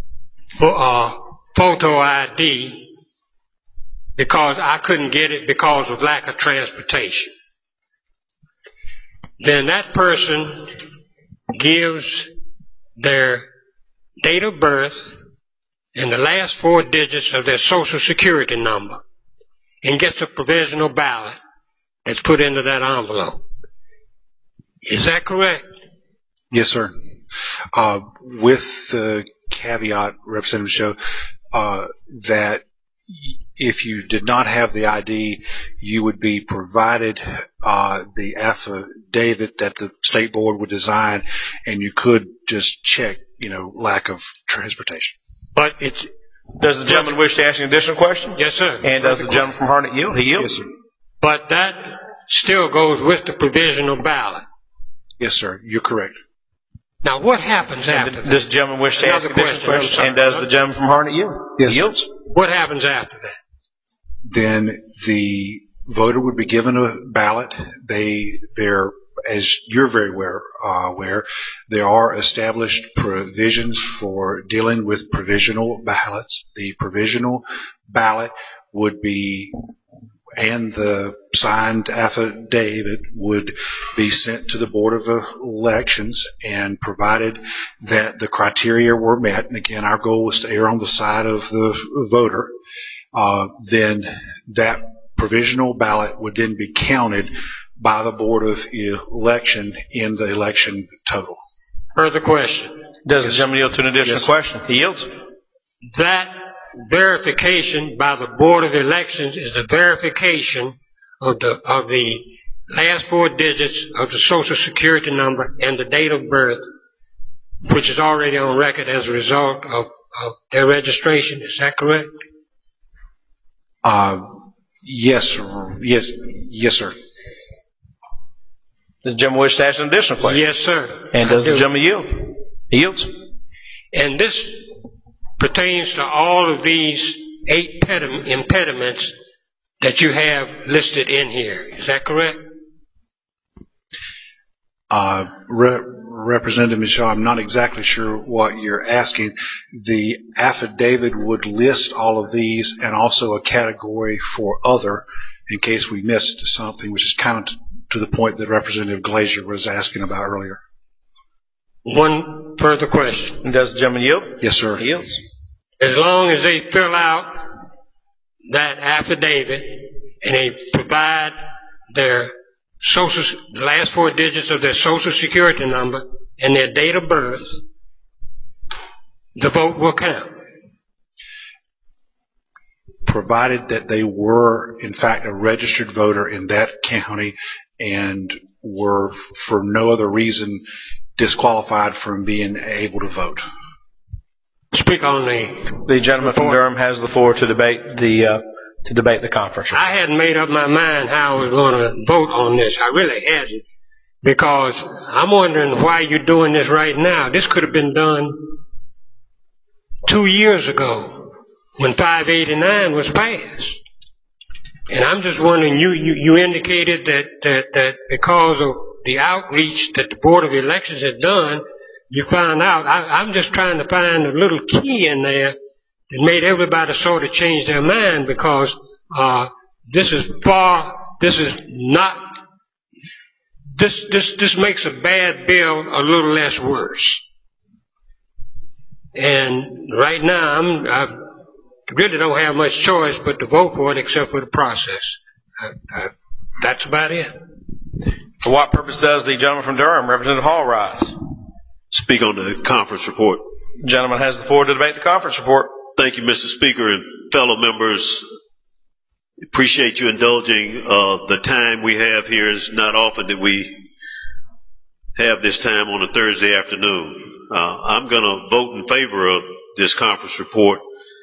photo ID because I couldn't get it because of lack of transportation. Then that person gives their date of birth and the last 4 digits of their social security number and gets a provisional ballot that's put into that envelope. Is that correct? Yes, sir. With the caveat, Representative Michaud, that if you did not have the ID, you would be provided the affidavit that the state board would design, and you could just check, lack of transportation. But does the gentleman wish to ask an additional question? Yes, sir. And does the gentleman from Harnett yield? He yields. Yes, sir. But that still goes with the provisional ballot. Yes, sir. You're correct. Now, what happens after that? Does the gentleman wish to ask an additional question? And does the gentleman from Harnett yield? Yes, he yields. What happens after that? Then the voter would be given a ballot. They're, as you're very aware, there are established provisions for dealing with provisional ballots. The provisional ballot would be, and the signed affidavit would be sent to the Board of Elections, and provided that the criteria were met, and again, our goal was to err on the side of the voter, then that provisional ballot would then be counted by the Board of Election in the election total. Further question. Does the gentleman yield to an additional question? He yields. That verification by the Board of Elections is the verification of the last 4 digits of the social security number and the date of birth, which is already on record as a result of their registration. Is that correct? Yes, sir. Does the gentleman wish to ask an additional question? Yes, sir. And does the gentleman yield? He yields. And this pertains to all of these 8 impediments that you have listed in here. Is that correct? Representative Michaud, I'm not exactly sure what you're asking. The affidavit would list all of these and also a category for other in case we missed something, which is kind of to the point that Representative Glazier was asking about earlier. One further question. And does the gentleman yield? Yes, sir. He yields. As long as they fill out that affidavit and they provide their the last 4 digits of their social security number and their date of birth, the vote will count. Provided that they were, in fact, a registered voter in that county and were, for no other reason, disqualified from being able to vote. Speak on the gentleman from Durham has the floor to debate the conference. I hadn't made up my mind how I was going to vote on this. I really hadn't. Because I'm wondering why you're doing this right now. This could have been done 2 years ago when 589 was passed. And I'm just wondering, you indicated that because of the outreach that the Board of Elections had done, you found out. I'm just trying to find a little key in there that made everybody sort of change their mind, because this makes a bad bill a little less worse. And right now, I really don't have much choice but to vote for it, except for the process. That's about it. For what purpose does the gentleman from Durham, Representative Hall, rise? Speak on the conference report. The gentleman has the floor to debate the conference report. Thank you, Mr. Speaker and fellow members. Appreciate you indulging the time we have here. It's not often that we have this time on a Thursday afternoon. I'm going to vote in favor of this conference report.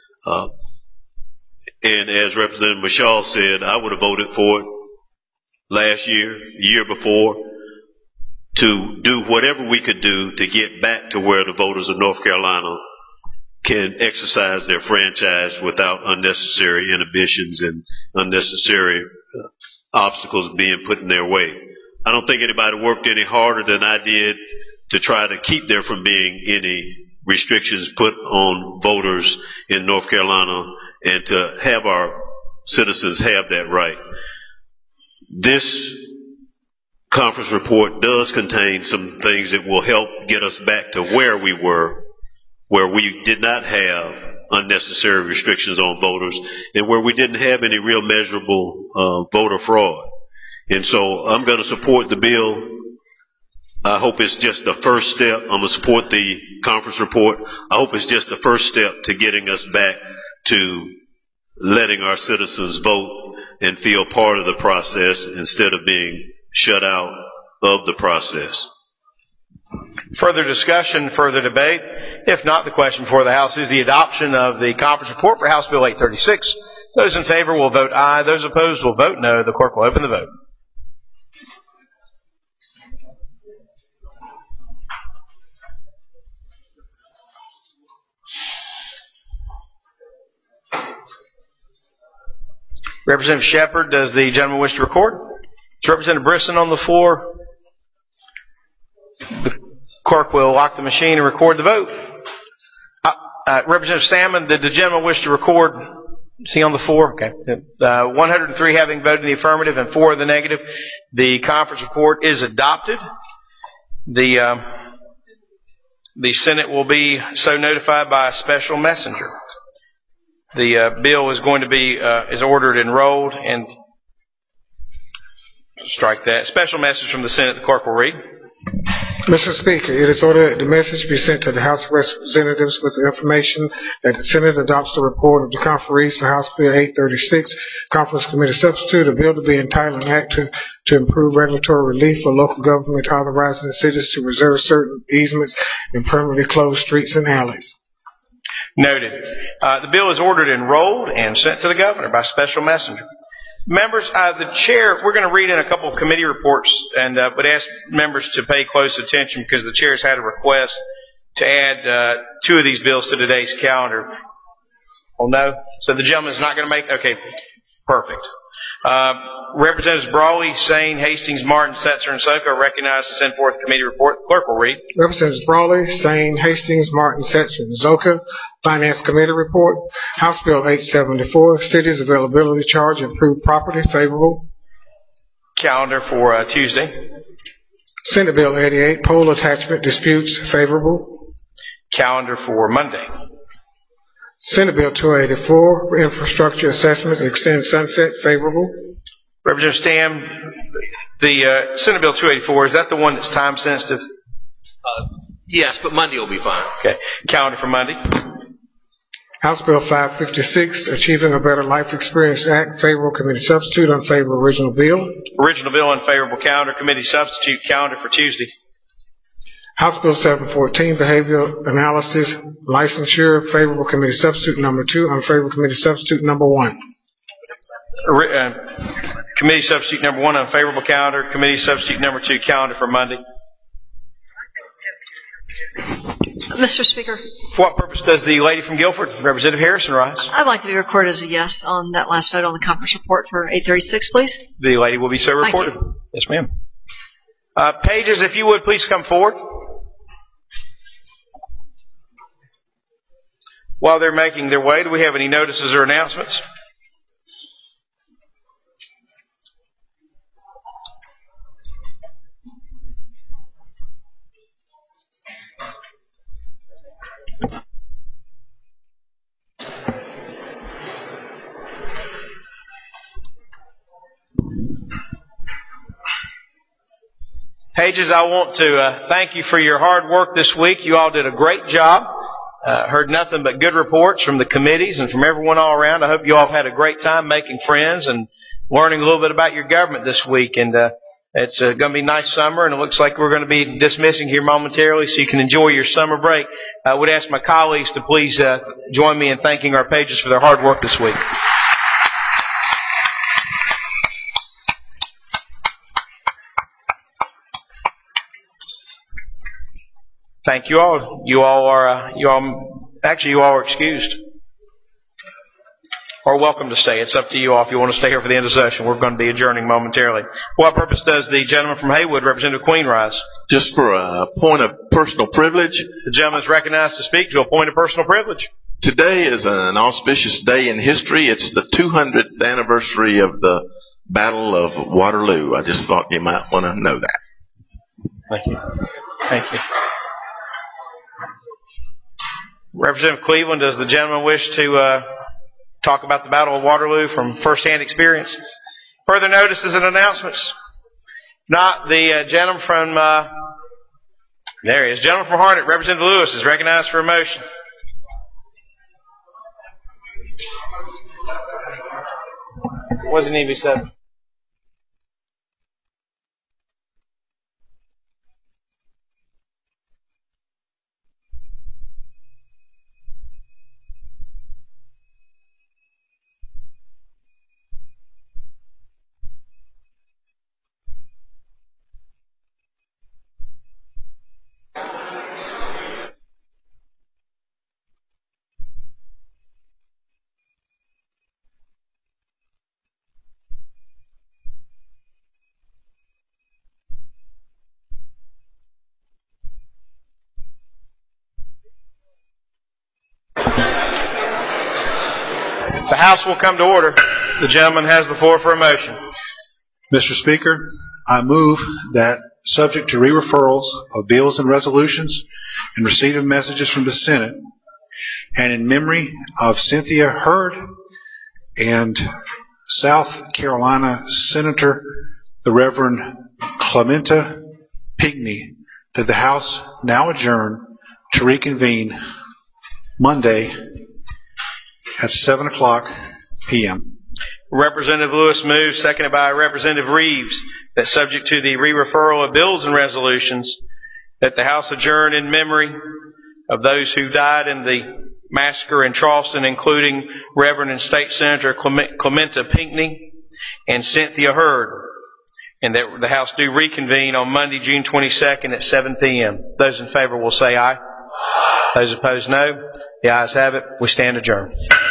And as Representative Mashal said, I would have voted for it last year, year before, to do whatever we could do to get back to where the voters of North Carolina can exercise their franchise without unnecessary inhibitions and unnecessary obstacles being put in their way. I don't think anybody worked any harder than I did to try to keep there from being any restrictions put on voters in North Carolina and to have our citizens have that right. This conference report does contain some things that will help get us back to where we were, where we did not have unnecessary restrictions on voters and where we didn't have any real measurable voter fraud. And so I'm going to support the bill. I hope it's just the first step. I'm going to support the conference report. I hope it's just the first step to getting us back to letting our citizens vote and feel part of the process instead of being shut out of the process. Further discussion, further debate? If not, the question before the House is the adoption of the conference report for House Bill 836. Those in favor will vote aye. Those opposed will vote no. The clerk will open the vote. Representative Shepard, does the gentleman wish to record? Is Representative Brisson on the floor? The clerk will lock the machine and record the vote. Representative Salmon, did the gentleman wish to record? Is he on the floor? Okay. 103 having voted in the affirmative and 4 in the negative. The conference report is adopted. The Senate will be so notified by a special messenger. The bill is going to be is ordered enrolled, and strike that. Special message from the Senate. The clerk will read. Mr. Speaker, it is ordered that the message be sent to the House of Representatives with the information that the Senate adopts the report of the conferees for House Bill 836, Conference Committee Substitute, a bill to be entitled an act to improve regulatory relief for local government, authorizing the cities to reserve certain easements and permanently close streets and alleys. Noted. The bill is ordered enrolled and sent to the governor by special messenger. Members, the chair, we're going to read in a couple of committee reports and would ask members to pay close attention because the chair's had a request to add 2 of these bills to today's calendar. Oh, no? So the gentleman's not going to make? Okay, perfect. Representatives Brawley, Sane, Hastings, Martin, Setzer, and Soka are recognized to send forth a committee report. The clerk will read. Representatives Brawley, Sane, Hastings, Martin, Setzer, and Zoka. Finance Committee report. House Bill 874, Cities Availability Charge, Improved Property, favorable. Calendar for Tuesday. Senate Bill 88, Poll Attachment Disputes, favorable. Calendar for Monday. Senate Bill 284, Infrastructure Assessments, Extend Sunset, favorable. Representative Stam, the Senate Bill 284, is that the one that's time sensitive? Yes, but Monday will be fine. Okay. Calendar for Monday. House Bill 556, Achieving a Better Life Experience Act, favorable committee substitute, unfavorable original bill. Original bill, unfavorable calendar, committee substitute, calendar for Tuesday. House Bill 714, Behavioral Analysis, Licensure, favorable committee substitute number 2, unfavorable committee substitute number 1. Committee substitute number 1, unfavorable calendar. Committee substitute number 2, calendar for Monday. Mr. Speaker. For what purpose does the lady from Guilford, Representative Harrison, rise? I'd like to be recorded as a yes on that last vote on the conference report for 836, please. The lady will be so reported. Thank you. Yes, ma'am. Pages, if you would, please come forward. While they're making their way, do we have any notices or announcements? Pages, I want to thank you for your hard work this week. You all did a great job. Heard nothing but good reports from the committees and from everyone all around. I hope you all have had a great time making friends and learning a little bit about your government this week. And it's going to be a nice summer, and it looks like we're going to be dismissing here momentarily so you can enjoy your summer break. I would ask my colleagues to please join me in thanking our pages for their hard work this week. Thank you all. You all are excused. Or welcome to stay. It's up to you all if you want to stay here for the end of session. We're going to be adjourning momentarily. For what purpose does the gentleman from Haywood, Representative Queen, rise? Just for a point of personal privilege. The gentleman is recognized to speak to a point of personal privilege. Today is an auspicious day in history. It's the 200th anniversary of the Battle of Waterloo. I just thought you might want to know that. Thank you. Thank you. Representative Cleveland, does the gentleman wish to talk about the Battle of Waterloo from firsthand experience? Further notices and announcements? Not the gentleman from, there he is, gentleman from Harnett, Representative Lewis, is recognized for a motion. What does he need to be said? The House will come to order. The gentleman has the floor for a motion. Mr. Speaker, I move that, subject to re-referrals of bills and resolutions and receipt of messages from the Senate, and in memory of Cynthia Hurd and South Carolina Senator the Reverend Clementa Pinckney, that the House now adjourn to reconvene Monday at 7 o'clock p.m. Representative Lewis moves, seconded by Representative Reeves, that subject to the re-referral of bills and resolutions, that the House adjourn in memory of those who died in the massacre in Charleston, including Reverend and State Senator Clementa Pinckney and Cynthia Hurd, and that the House do reconvene on Monday, June 22nd at 7 p.m. Those in favor will say aye. Those opposed, no. The ayes have it. We stand adjourned.